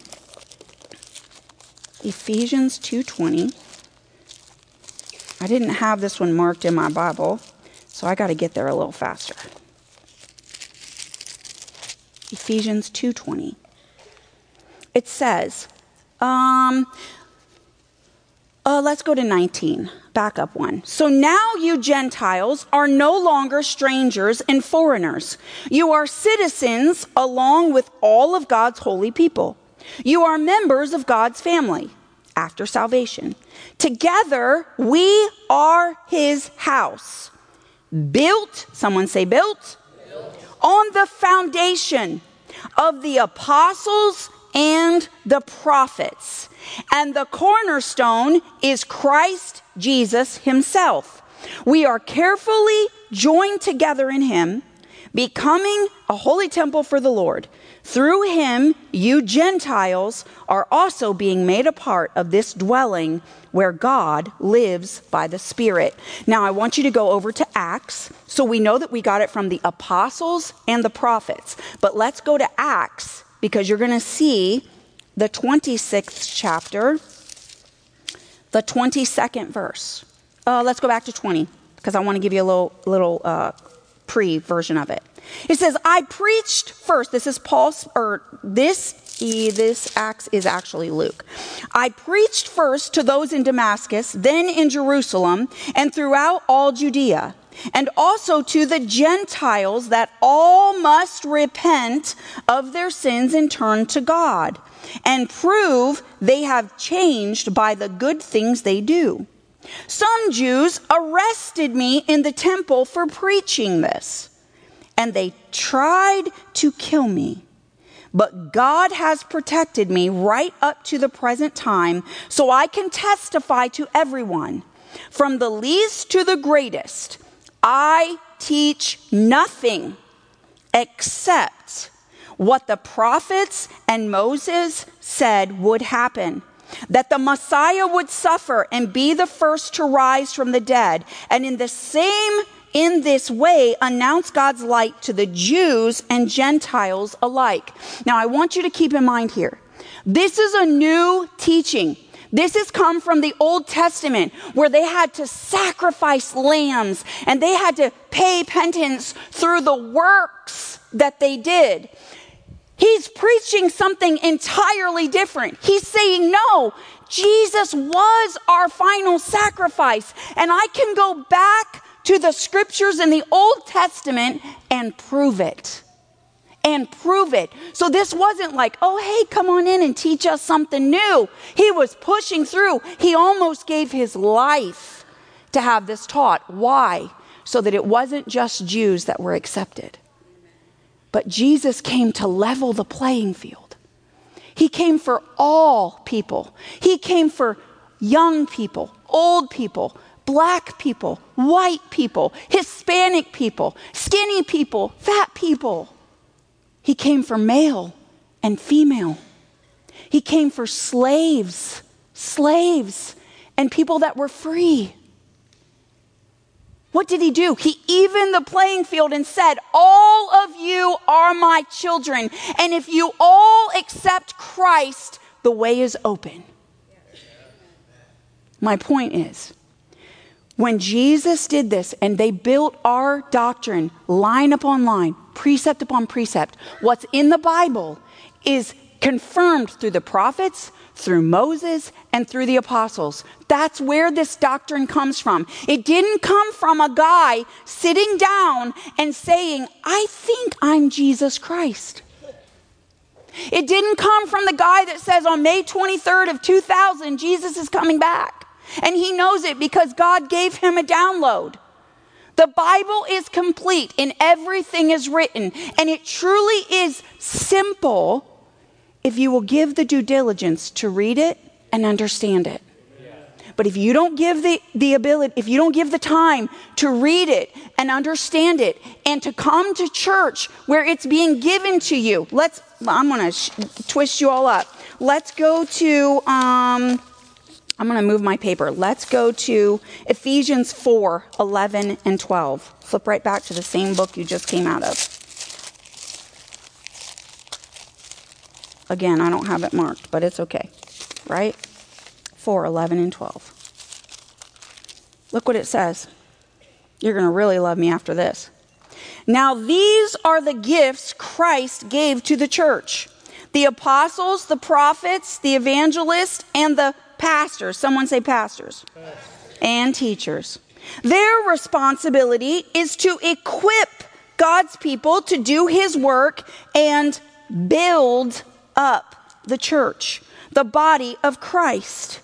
Ephesians two twenty. I didn't have this one marked in my Bible, so I got to get there a little faster. Ephesians two twenty. It says, um, uh, let's go to nineteen. Back up one. So now you Gentiles are no longer strangers and foreigners. You are citizens along with all of God's holy people. You are members of God's family after salvation. Together we are his house. Built, someone say built, on the foundation of the apostles and the prophets. And the cornerstone is Christ Jesus himself. We are carefully joined together in him, becoming a holy temple for the Lord. Through him, you Gentiles are also being made a part of this dwelling where God lives by the Spirit. Now, I want you to go over to Acts. So we know that we got it from the apostles and the prophets. But let's go to Acts because you're going to see the twenty-sixth chapter, the twenty-second verse. Uh, let's go back to twenty, because I want to give you a little, little uh, pre-version of it. It says, I preached first. This is Paul's, or this, this Acts is actually Luke. I preached first to those in Damascus, then in Jerusalem, and throughout all Judea, and also to the Gentiles, that all must repent of their sins and turn to God, and prove they have changed by the good things they do. Some Jews arrested me in the temple for preaching this, and they tried to kill me. But God has protected me right up to the present time, so I can testify to everyone, from the least to the greatest. I teach nothing except what the prophets and Moses said would happen, that the Messiah would suffer and be the first to rise from the dead, and in the same in this way announce God's light to the Jews and Gentiles alike. Now, I want you to keep in mind here, this is a new teaching. This has come from the Old Testament, where they had to sacrifice lambs and they had to pay penance through the works that they did. He's preaching something entirely different. He's saying, no, Jesus was our final sacrifice, and I can go back to the scriptures in the Old Testament and prove it. And prove it. So this wasn't like, oh, hey, come on in and teach us something new. He was pushing through. He almost gave his life to have this taught. Why? So that it wasn't just Jews that were accepted. But Jesus came to level the playing field. He came for all people. He came for young people, old people, black people, white people, Hispanic people, skinny people, fat people. He came for male and female. He came for slaves, slaves, and people that were free. What did he do? He evened the playing field and said, all of you are my children. And if you all accept Christ, the way is open. My point is, when Jesus did this and they built our doctrine line upon line, precept upon precept, what's in the Bible is confirmed through the prophets, through Moses, and through the apostles. That's where this doctrine comes from. It didn't come from a guy sitting down and saying, I think I'm Jesus Christ. It didn't come from the guy that says on May twenty-third of two thousand, Jesus is coming back. And he knows it because God gave him a download. The Bible is complete and everything is written. And it truly is simple if you will give the due diligence to read it and understand it. But if you don't give the, the ability, if you don't give the time to read it and understand it and to come to church where it's being given to you, let's, I'm going to sh- twist you all up. Let's go to, um, I'm going to move my paper. Let's go to Ephesians four, eleven and twelve. Flip right back to the same book you just came out of. Again, I don't have it marked, but it's okay. Right? four, eleven and twelve. Look what it says. You're going to really love me after this. Now these are the gifts Christ gave to the church. The apostles, the prophets, the evangelists, and the pastors. Someone say pastors. Yes. And teachers. Their responsibility is to equip God's people to do his work and build up the church, the body of Christ.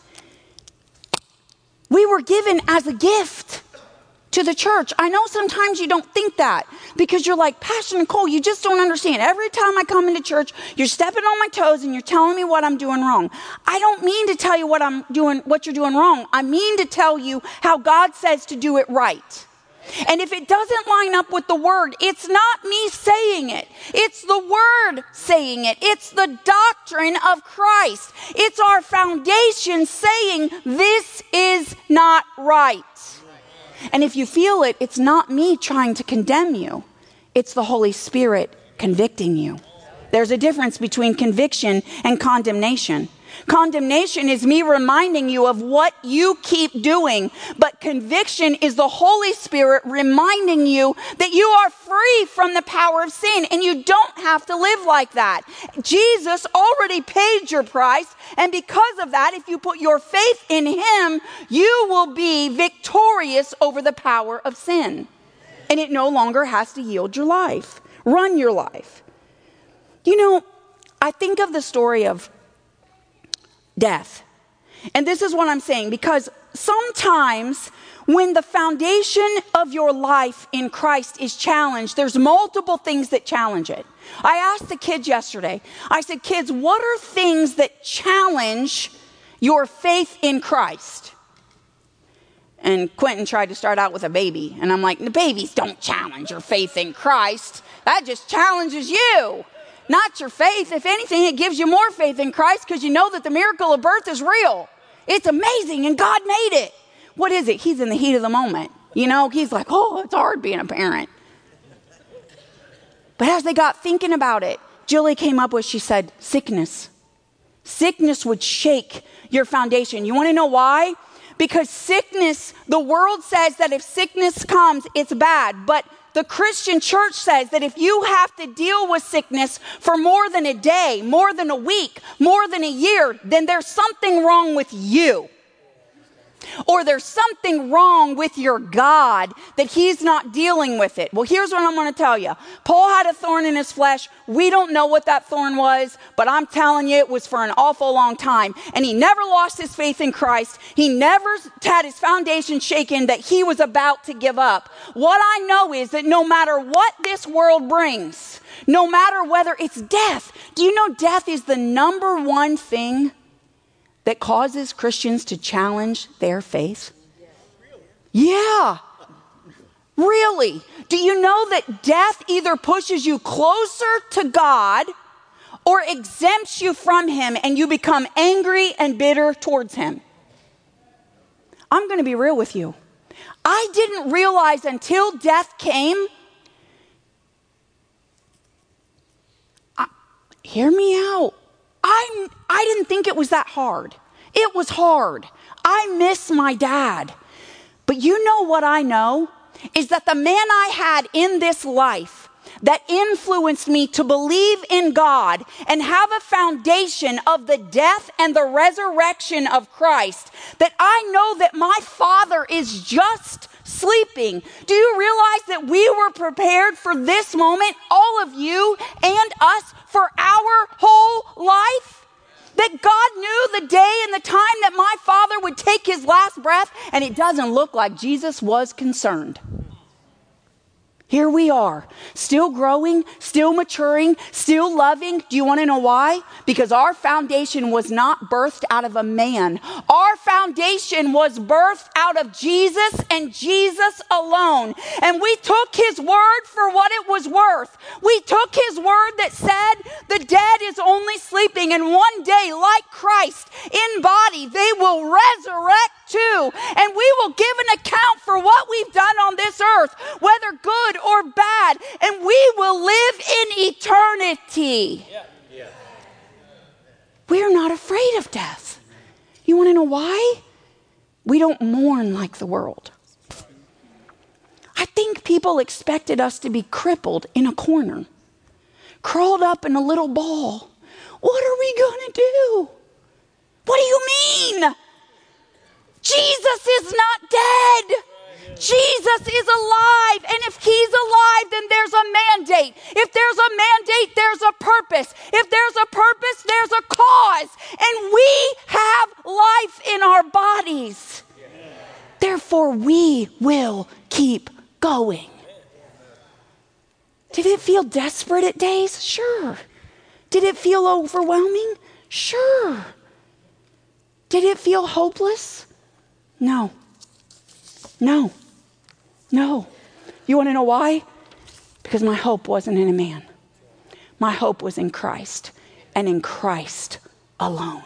We were given as a gift to the church. I know sometimes you don't think that because you're like, Pastor Nicole, you just don't understand. Every time I come into church, you're stepping on my toes and you're telling me what I'm doing wrong. I don't mean to tell you what I'm doing, what you're doing wrong. I mean to tell you how God says to do it right. And if it doesn't line up with the word, it's not me saying it. It's the word saying it. It's the doctrine of Christ. It's our foundation saying this is not right. And if you feel it, it's not me trying to condemn you. It's the Holy Spirit convicting you. There's a difference between conviction and condemnation. Condemnation is me reminding you of what you keep doing, but conviction is the Holy Spirit reminding you that you are free from the power of sin and you don't have to live like that. Jesus already paid your price, and because of that, if you put your faith in him, you will be victorious over the power of sin. And it no longer has to yield your life, run your life. You know, I think of the story of death. And this is what I'm saying, because sometimes when the foundation of your life in Christ is challenged, there's multiple things that challenge it. I asked the kids yesterday, I said, kids, what are things that challenge your faith in Christ? And Quentin tried to start out with a baby. And I'm like, the babies don't challenge your faith in Christ. That just challenges you, not your faith. If anything, it gives you more faith in Christ because you know that the miracle of birth is real. It's amazing and God made it. What is it? He's in the heat of the moment. You know, he's like, oh, it's hard being a parent. But as they got thinking about it, Julie came up with, she said, sickness. Sickness would shake your foundation. You want to know why? Because sickness, the world says that if sickness comes, it's bad. But the Christian church says that if you have to deal with sickness for more than a day, more than a week, more than a year, then there's something wrong with you. Or there's something wrong with your God that he's not dealing with it. Well, here's what I'm going to tell you. Paul had a thorn in his flesh. We don't know what that thorn was, but I'm telling you it was for an awful long time. And he never lost his faith in Christ. He never had his foundation shaken that he was about to give up. What I know is that no matter what this world brings, no matter whether it's death, do you know death is the number one thing that causes Christians to challenge their faith? Yeah. Really? Do you know that death either pushes you closer to God or exempts you from him and you become angry and bitter towards him? I'm going to be real with you. I didn't realize until death came. I, hear me out. I'm, I didn't think it was that hard. It was hard. I miss my dad. But you know what I know? Is that the man I had in this life that influenced me to believe in God and have a foundation of the death and the resurrection of Christ, that I know that my father is just sleeping. Do you realize that we were prepared for this moment, all of you and us, for our whole life? That God knew the day and the time that my father would take his last breath, and it doesn't look like Jesus was concerned. Here we are, still growing, still maturing, still loving. Do you want to know why? Because our foundation was not birthed out of a man. Our foundation was birthed out of Jesus and Jesus alone. And we took his word for what it was worth. We took his word that said the dead is only sleeping, and one day, like Christ in body, they will resurrect too. And we will give an account for what we've done on this earth, whether good or bad, and we will live in eternity. Yeah. Yeah. We are not afraid of death. You want to know why? We don't mourn like the world. I think people expected us to be crippled in a corner, crawled up in a little ball. What are we going to do? What do you mean? Jesus is not dead. Jesus is alive. And if he's alive, then there's a mandate. If there's a mandate, there's a purpose. If there's a purpose, there's a cause. And we have life in our bodies. Therefore, we will keep going. Did it feel desperate at days? Sure. Did it feel overwhelming? Sure. Did it feel hopeless? No. No. No. You want to know why? Because my hope wasn't in a man. My hope was in Christ, and in Christ alone.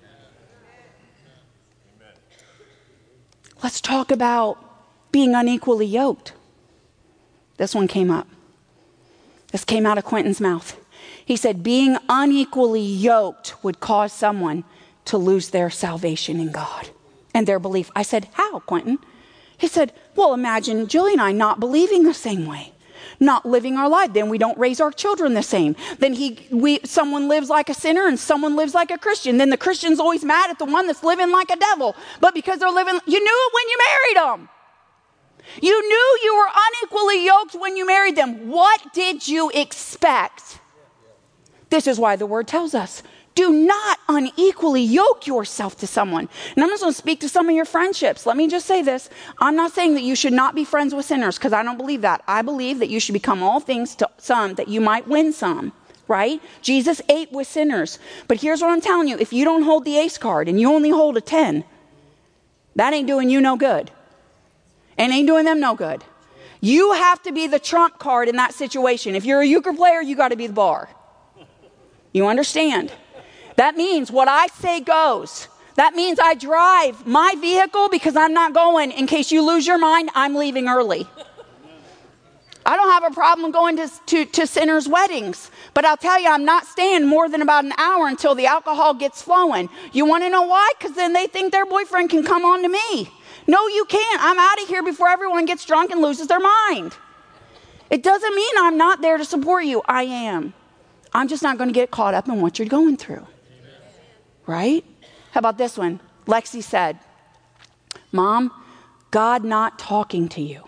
Let's talk about being unequally yoked. This one came up. This came out of Quentin's mouth. He said, being unequally yoked would cause someone to lose their salvation in God and their belief. I said, how, Quentin? He said, well, imagine Julie and I not believing the same way, not living our life. Then we don't raise our children the same. Then he, we, someone lives like a sinner and someone lives like a Christian. Then the Christian's always mad at the one that's living like a devil. But because they're living, you knew it when you married them. You knew you were unequally yoked when you married them. What did you expect? This is why the word tells us, do not unequally yoke yourself to someone. And I'm just going to speak to some of your friendships. Let me just say this. I'm not saying that you should not be friends with sinners, because I don't believe that. I believe that you should become all things to some, that you might win some, right? Jesus ate with sinners. But here's what I'm telling you. If you don't hold the ace card and you only hold a ten, that ain't doing you no good. And ain't doing them no good. You have to be the trump card in that situation. If you're a euchre player, you got to be the bar. You understand? That means what I say goes. That means I drive my vehicle because I'm not going. In case you lose your mind, I'm leaving early. I don't have a problem going to, to, to sinners' weddings. But I'll tell you, I'm not staying more than about an hour until the alcohol gets flowing. You want to know why? Because then they think their boyfriend can come on to me. No, you can't. I'm out of here before everyone gets drunk and loses their mind. It doesn't mean I'm not there to support you. I am. I'm just not going to get caught up in what you're going through. Right? How about this one? Lexi said, Mom, God not talking to you.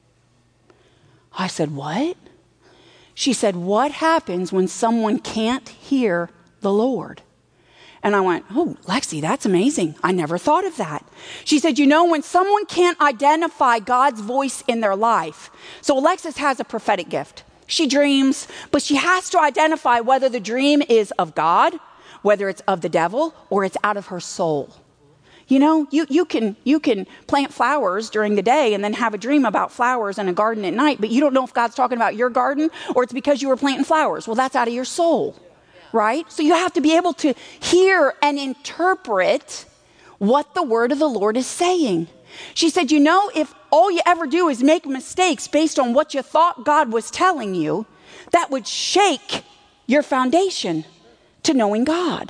I said, what? She said, what happens when someone can't hear the Lord? And I went, oh, Lexi, that's amazing. I never thought of that. She said, you know, when someone can't identify God's voice in their life. So Alexis has a prophetic gift. She dreams, but she has to identify whether the dream is of God, whether it's of the devil, or it's out of her soul. You know, you, you can you can plant flowers during the day and then have a dream about flowers in a garden at night, but you don't know if God's talking about your garden or it's because you were planting flowers. Well, that's out of your soul, right? So you have to be able to hear and interpret what the word of the Lord is saying. She said, you know, if all you ever do is make mistakes based on what you thought God was telling you, that would shake your foundation to knowing God.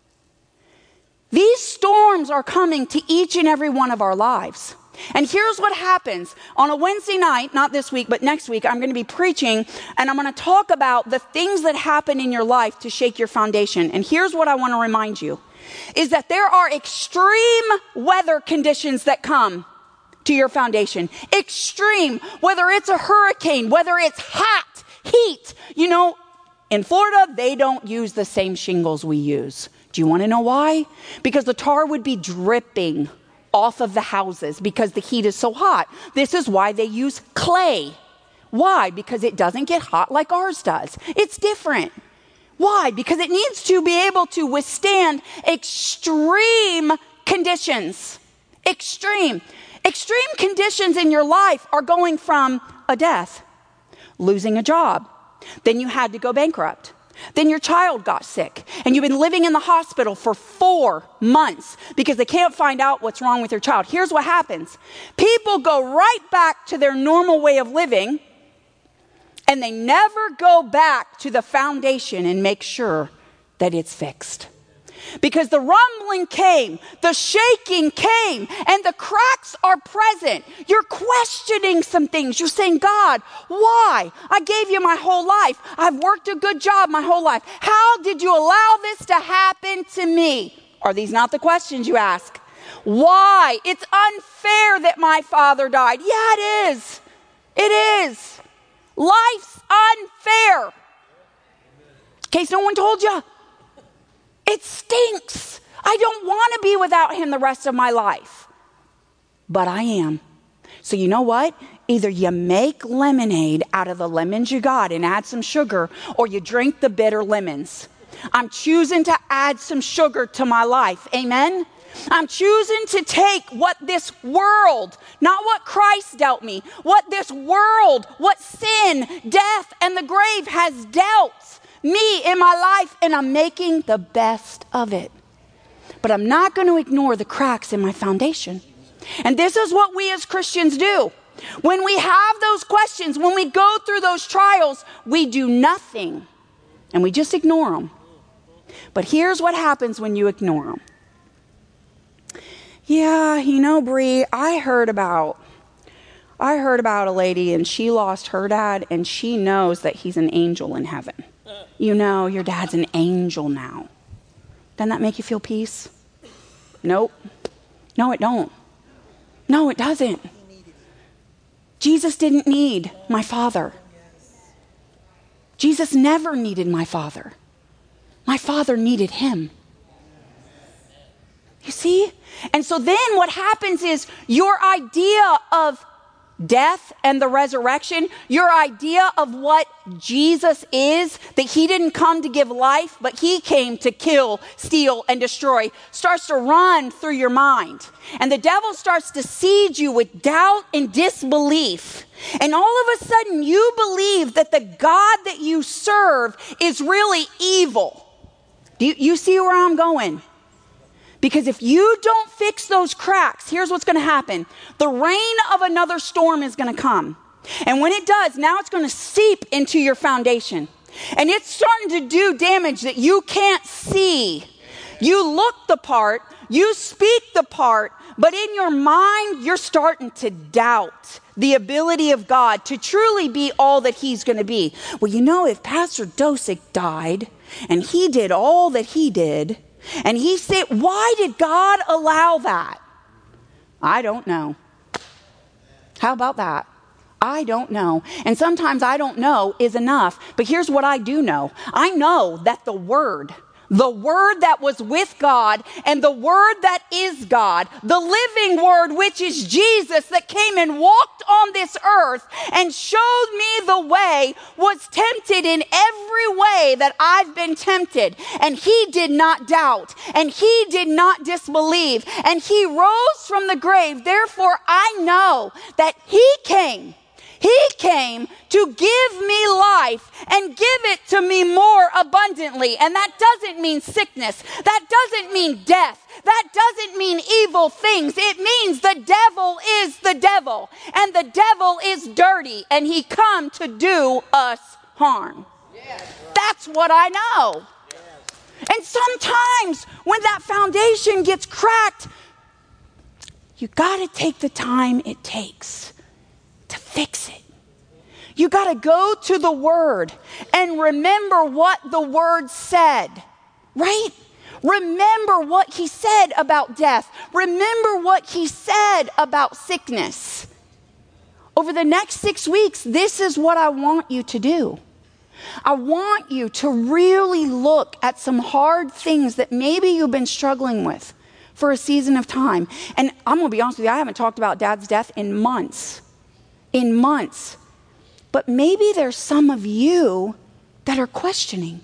These storms are coming to each and every one of our lives. And here's what happens. On a Wednesday night, not this week, but next week, I'm going to be preaching, and I'm going to talk about the things that happen in your life to shake your foundation. And here's what I want to remind you, is that there are extreme weather conditions that come to your foundation. Extreme, whether it's a hurricane, whether it's hot, heat. You know, in Florida, they don't use the same shingles we use. Do you want to know why? Because the tar would be dripping off of the houses because the heat is so hot. This is why they use clay. Why? Because it doesn't get hot like ours does. It's different. Why? Because it needs to be able to withstand extreme conditions. Extreme. Extreme conditions in your life are going from a death, losing a job, then you had to go bankrupt. Then your child got sick and you've been living in the hospital for four months because they can't find out what's wrong with your child. Here's what happens. People go right back to their normal way of living and they never go back to the foundation and make sure that it's fixed. Because the rumbling came, the shaking came, and the cracks are present. You're questioning some things. You're saying, God, why? I gave you my whole life. I've worked a good job my whole life. How did you allow this to happen to me? Are these not the questions you ask? Why? It's unfair that my father died. Yeah, it is. It is. Life's unfair. In case no one told you. It stinks. I don't want to be without him the rest of my life. But I am. So you know what? Either you make lemonade out of the lemons you got and add some sugar, or you drink the bitter lemons. I'm choosing to add some sugar to my life. Amen? I'm choosing to take what this world, not what Christ dealt me, what this world, what sin, death, and the grave has dealt me in my life, and I'm making the best of it. But I'm not going to ignore the cracks in my foundation. And this is what we as Christians do. When we have those questions, when we go through those trials, we do nothing And we just ignore them. But here's what happens when you ignore them. Yeah, you know, Bree, I heard about, I heard about a lady and she lost her dad and she knows that he's an angel in heaven. You know, your dad's an angel now. Doesn't that make you feel peace? Nope. No, it don't. No, it doesn't. Jesus didn't need my father. Jesus never needed my father. My father needed him. You see? And so then what happens is your idea of death and the resurrection, your idea of what Jesus is, that he didn't come to give life, but he came to kill, steal, and destroy, starts to run through your mind. And the devil starts to siege you with doubt and disbelief. And all of a sudden you believe that the God that you serve is really evil. Do you, you see where I'm going? Because if you don't fix those cracks, here's what's going to happen. The rain of another storm is going to come. And when it does, now it's going to seep into your foundation. And it's starting to do damage that you can't see. You look the part, you speak the part, but in your mind, you're starting to doubt the ability of God to truly be all that he's going to be. Well, you know, if Pastor Dosick died and he did all that he did, and he said, why did God allow that? I don't know. How about that? I don't know. And sometimes I don't know is enough. But here's what I do know. I know that the Word, the Word that was with God and the Word that is God, the living Word, which is Jesus, that came and walked on this earth and showed me the way, was tempted in every way that I've been tempted. And he did not doubt, and he did not disbelieve, and he rose from the grave. Therefore, I know that he came. He came to give me life and give it to me more abundantly. And that doesn't mean sickness. That doesn't mean death. That doesn't mean evil things. It means the devil is the devil. And the devil is dirty. And he come to do us harm. Yes. That's what I know. Yes. And sometimes when that foundation gets cracked, you got to take the time it takes to fix it. You got to go to the Word and remember what the Word said, right? Remember what he said about death. Remember what he said about sickness. Over the next six weeks, this is what I want you to do. I want you to really look at some hard things that maybe you've been struggling with for a season of time. And I'm going to be honest with you, I haven't talked about Dad's death in months. In months. But maybe there's some of you that are questioning.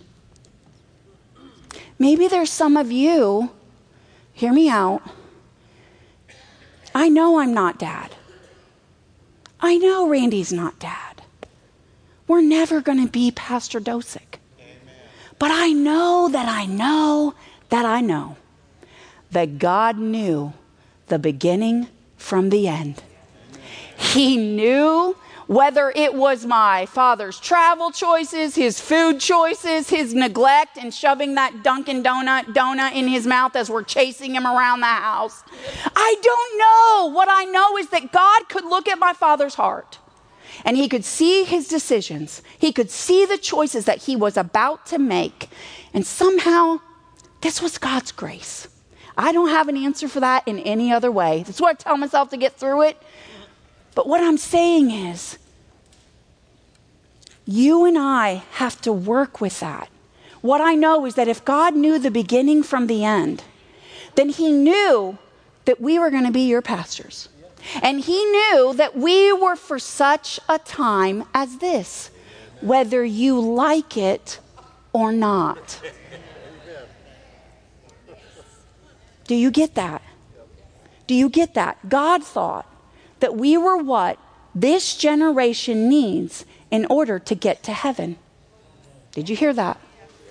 Maybe there's some of you, hear me out. I know I'm not Dad. I know Randy's not Dad. We're never going to be Pastor Dosick. Amen. But I know that I know that I know that God knew the beginning from the end. He knew whether it was my father's travel choices, his food choices, his neglect, and shoving that Dunkin' Donut donut in his mouth as we're chasing him around the house. I don't know. What I know is that God could look at my father's heart, and he could see his decisions. He could see the choices that he was about to make. And somehow, this was God's grace. I don't have an answer for that in any other way. That's what I tell myself to get through it. But what I'm saying is, you and I have to work with that. What I know is that if God knew the beginning from the end, then he knew that we were going to be your pastors. And he knew that we were for such a time as this, whether you like it or not. Do you get that? Do you get that? God thought that we were what this generation needs in order to get to heaven. Did you hear that?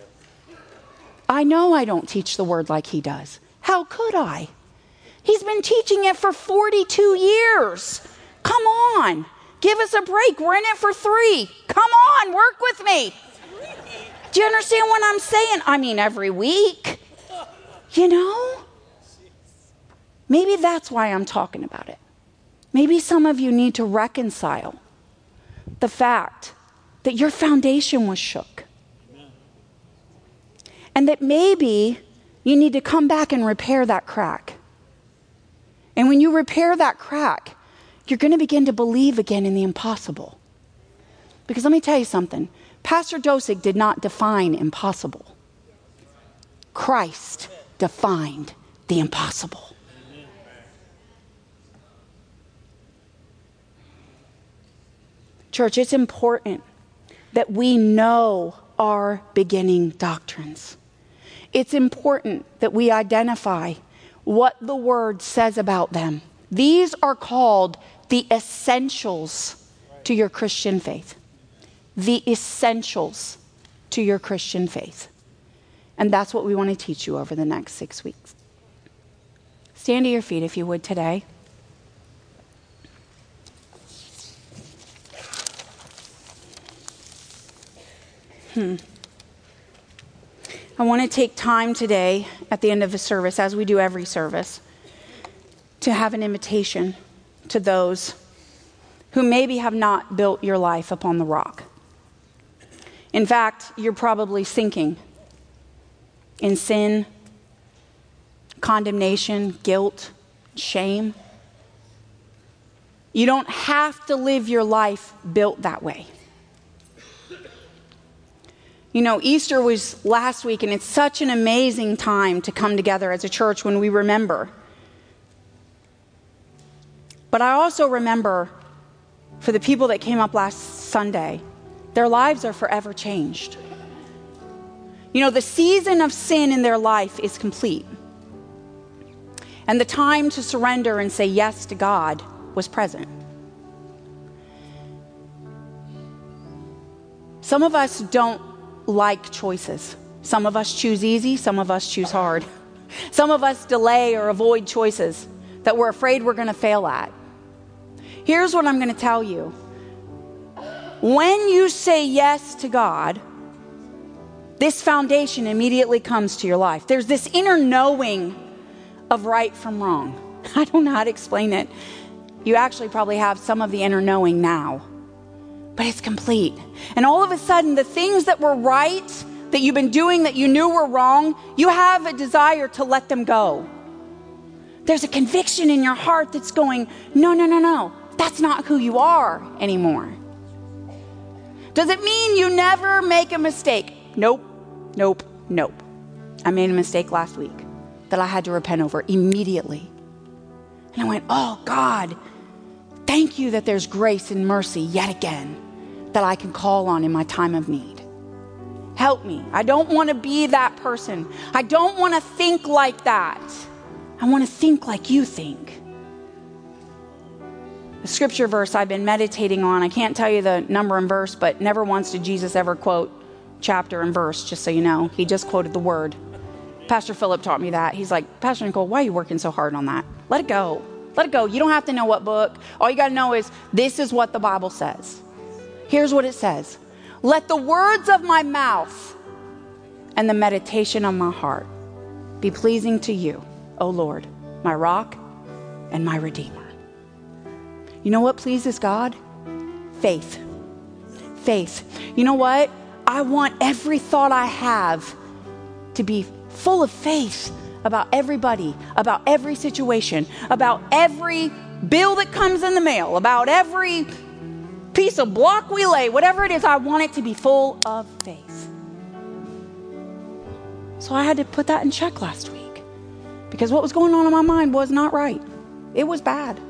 I know I don't teach the word like he does. How could I? He's been teaching it for forty-two years. Come on. Give us a break. We're in it for three. Come on, work with me. Do you understand what I'm saying? I mean, every week, you know? Maybe that's why I'm talking about it. Maybe some of you need to reconcile the fact that your foundation was shook. And that maybe you need to come back and repair that crack. And when you repair that crack, you're going to begin to believe again in the impossible. Because let me tell you something. Pastor Dosig did not define impossible. Christ defined the impossible. Church, it's important that we know our beginning doctrines. It's important that we identify what the Word says about them. These are called the essentials to your Christian faith. The essentials to your Christian faith. And that's what we want to teach you over the next six weeks. Stand to your feet if you would today. Hmm. I want to take time today at the end of the service, as we do every service, to have an invitation to those who maybe have not built your life upon the rock. In fact, you're probably sinking in sin, condemnation, guilt, shame. You don't have to live your life built that way. You know, Easter was last week, and it's such an amazing time to come together as a church when we remember. But I also remember, for the people that came up last Sunday, their lives are forever changed. You know, the season of sin in their life is complete. And the time to surrender and say yes to God was present. Some of us don't like choices. Some of us choose easy, some of us choose hard. Some of us delay or avoid choices that we're afraid we're going to fail at. Here's what I'm going to tell you. When you say yes to God, this foundation immediately comes to your life. There's this inner knowing of right from wrong. I don't know how to explain it. You actually probably have some of the inner knowing now. But it's complete. And all of a sudden, the things that were right, that you've been doing, that you knew were wrong, you have a desire to let them go. There's a conviction in your heart that's going, no, no, no, no. That's not who you are anymore. Does it mean you never make a mistake? Nope, nope, nope. I made a mistake last week that I had to repent over immediately. And I went, oh, God, thank you that there's grace and mercy yet again that I can call on in my time of need. Help me. I don't want to be that person. I don't want to think like that. I want to think like you think. The scripture verse I've been meditating on, I can't tell you the number and verse, but never once did Jesus ever quote chapter and verse, just so you know. He just quoted the word. Pastor Philip taught me that. He's like, Pastor Nicole, why are you working so hard on that? Let it go. Let it go. You don't have to know what book. All you got to know is this is what the Bible says. Here's what it says. Let the words of my mouth and the meditation of my heart be pleasing to you, O Lord, my rock and my redeemer. You know what pleases God? Faith. Faith. You know what? I want every thought I have to be full of faith about everybody, about every situation, about every bill that comes in the mail, about every piece of block we lay, whatever it is, I want it to be full of faith. So I had to put that in check last week because what was going on in my mind was not right. It was bad.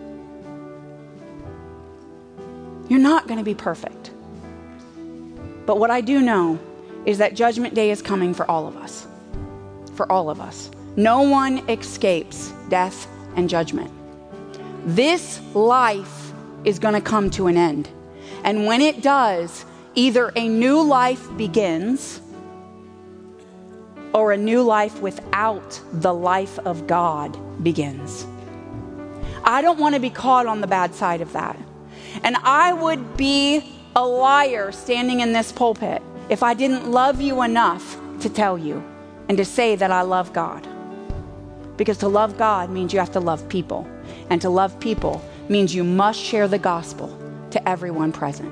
You're not going to be perfect. But what I do know is that judgment day is coming for all of us. For all of us. No one escapes death and judgment. This life is going to come to an end. And when it does, either a new life begins or a new life without the life of God begins. I don't want to be caught on the bad side of that. And I would be a liar standing in this pulpit if I didn't love you enough to tell you and to say that I love God. Because to love God means you have to love people. And to love people means you must share the gospel to everyone present.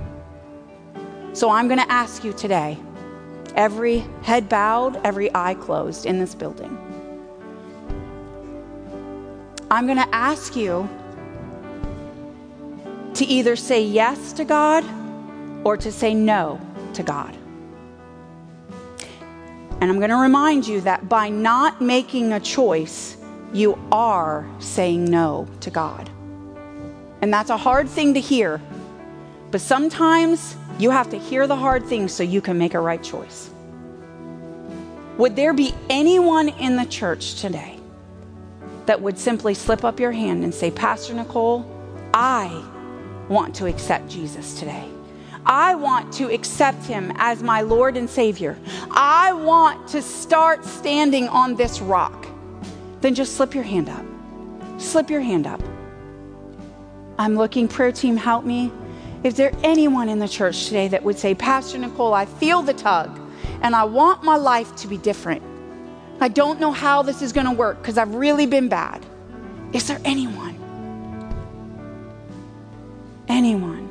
So I'm going to ask you today, every head bowed, every eye closed in this building. I'm going to ask you to either say yes to God or to say no to God. And I'm going to remind you that by not making a choice, you are saying no to God. And that's a hard thing to hear. But sometimes you have to hear the hard things so you can make a right choice. Would there be anyone in the church today that would simply slip up your hand and say, Pastor Nicole, I want to accept Jesus today. I want to accept him as my Lord and Savior. I want to start standing on this rock. Then just slip your hand up. Slip your hand up. I'm looking, prayer team, help me. Is there anyone in the church today that would say, Pastor Nicole, I feel the tug and I want my life to be different. I don't know how this is going to work because I've really been bad. Is there anyone? Anyone?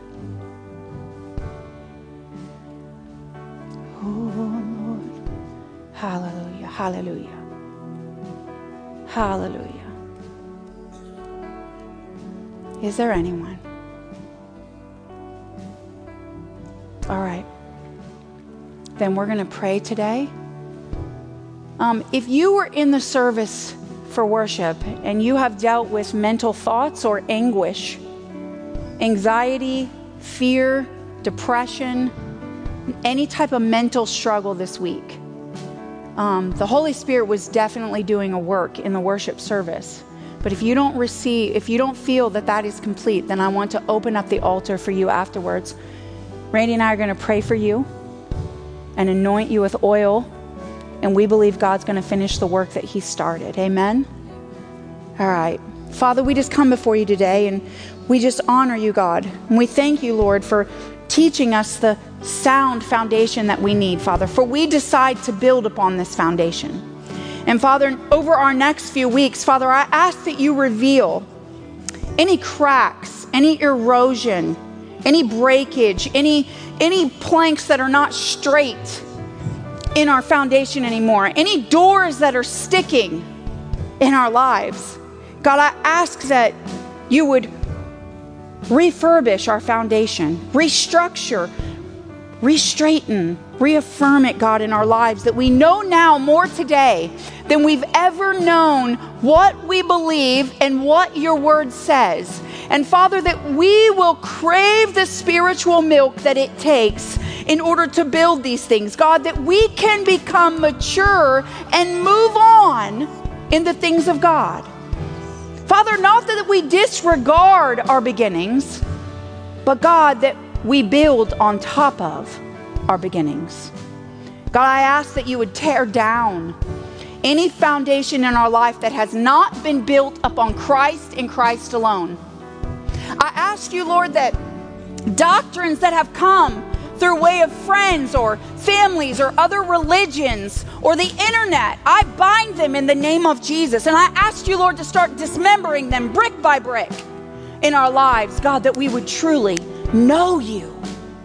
Oh, Lord. Hallelujah, hallelujah. Hallelujah. Is there anyone? All right. Then we're going to pray today. Um, if you were in the service for worship and you have dealt with mental thoughts or anguish, anxiety, fear, depression, any type of mental struggle this week, um, the Holy Spirit was definitely doing a work in the worship service. But if you don't receive, if you don't feel that that is complete, then I want to open up the altar for you afterwards. Randy and I are going to pray for you and anoint you with oil. And we believe God's going to finish the work that he started. Amen? All right. Father, we just come before you today and we just honor you, God. And we thank you, Lord, for teaching us the sound foundation that we need, Father. For we decide to build upon this foundation. And Father, over our next few weeks, Father, I ask that you reveal any cracks, any erosion, any breakage, any, any planks that are not straight in our foundation anymore, any doors that are sticking in our lives. God, I ask that you would refurbish our foundation, restructure, re-straighten, reaffirm it, God, in our lives, that we know now more today than we've ever known what we believe and what your word says. And Father, that we will crave the spiritual milk that it takes in order to build these things. God, that we can become mature and move on in the things of God. Father, not that we disregard our beginnings, but God, that we build on top of our beginnings. God, I ask that you would tear down any foundation in our life that has not been built upon Christ and Christ alone. I ask you, Lord, that doctrines that have come through way of friends or families or other religions or the internet, I bind them in the name of Jesus. And I ask you, Lord, to start dismembering them brick by brick in our lives. God, that we would truly know you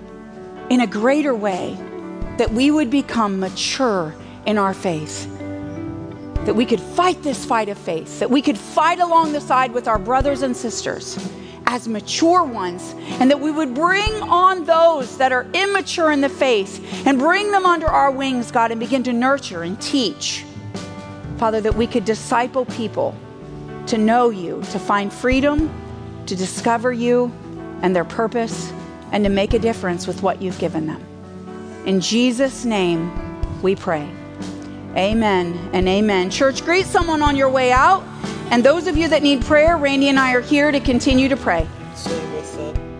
in a greater way, that we would become mature in our faith, that we could fight this fight of faith, that we could fight along the side with our brothers and sisters as mature ones, and that we would bring on those that are immature in the faith and bring them under our wings, God, and begin to nurture and teach. Father, that we could disciple people to know you, to find freedom, to discover you and their purpose, and to make a difference with what you've given them. In Jesus' name we pray. Amen and amen. Church, greet someone on your way out. And those of you that need prayer, Randy and I are here to continue to pray. Say what's up.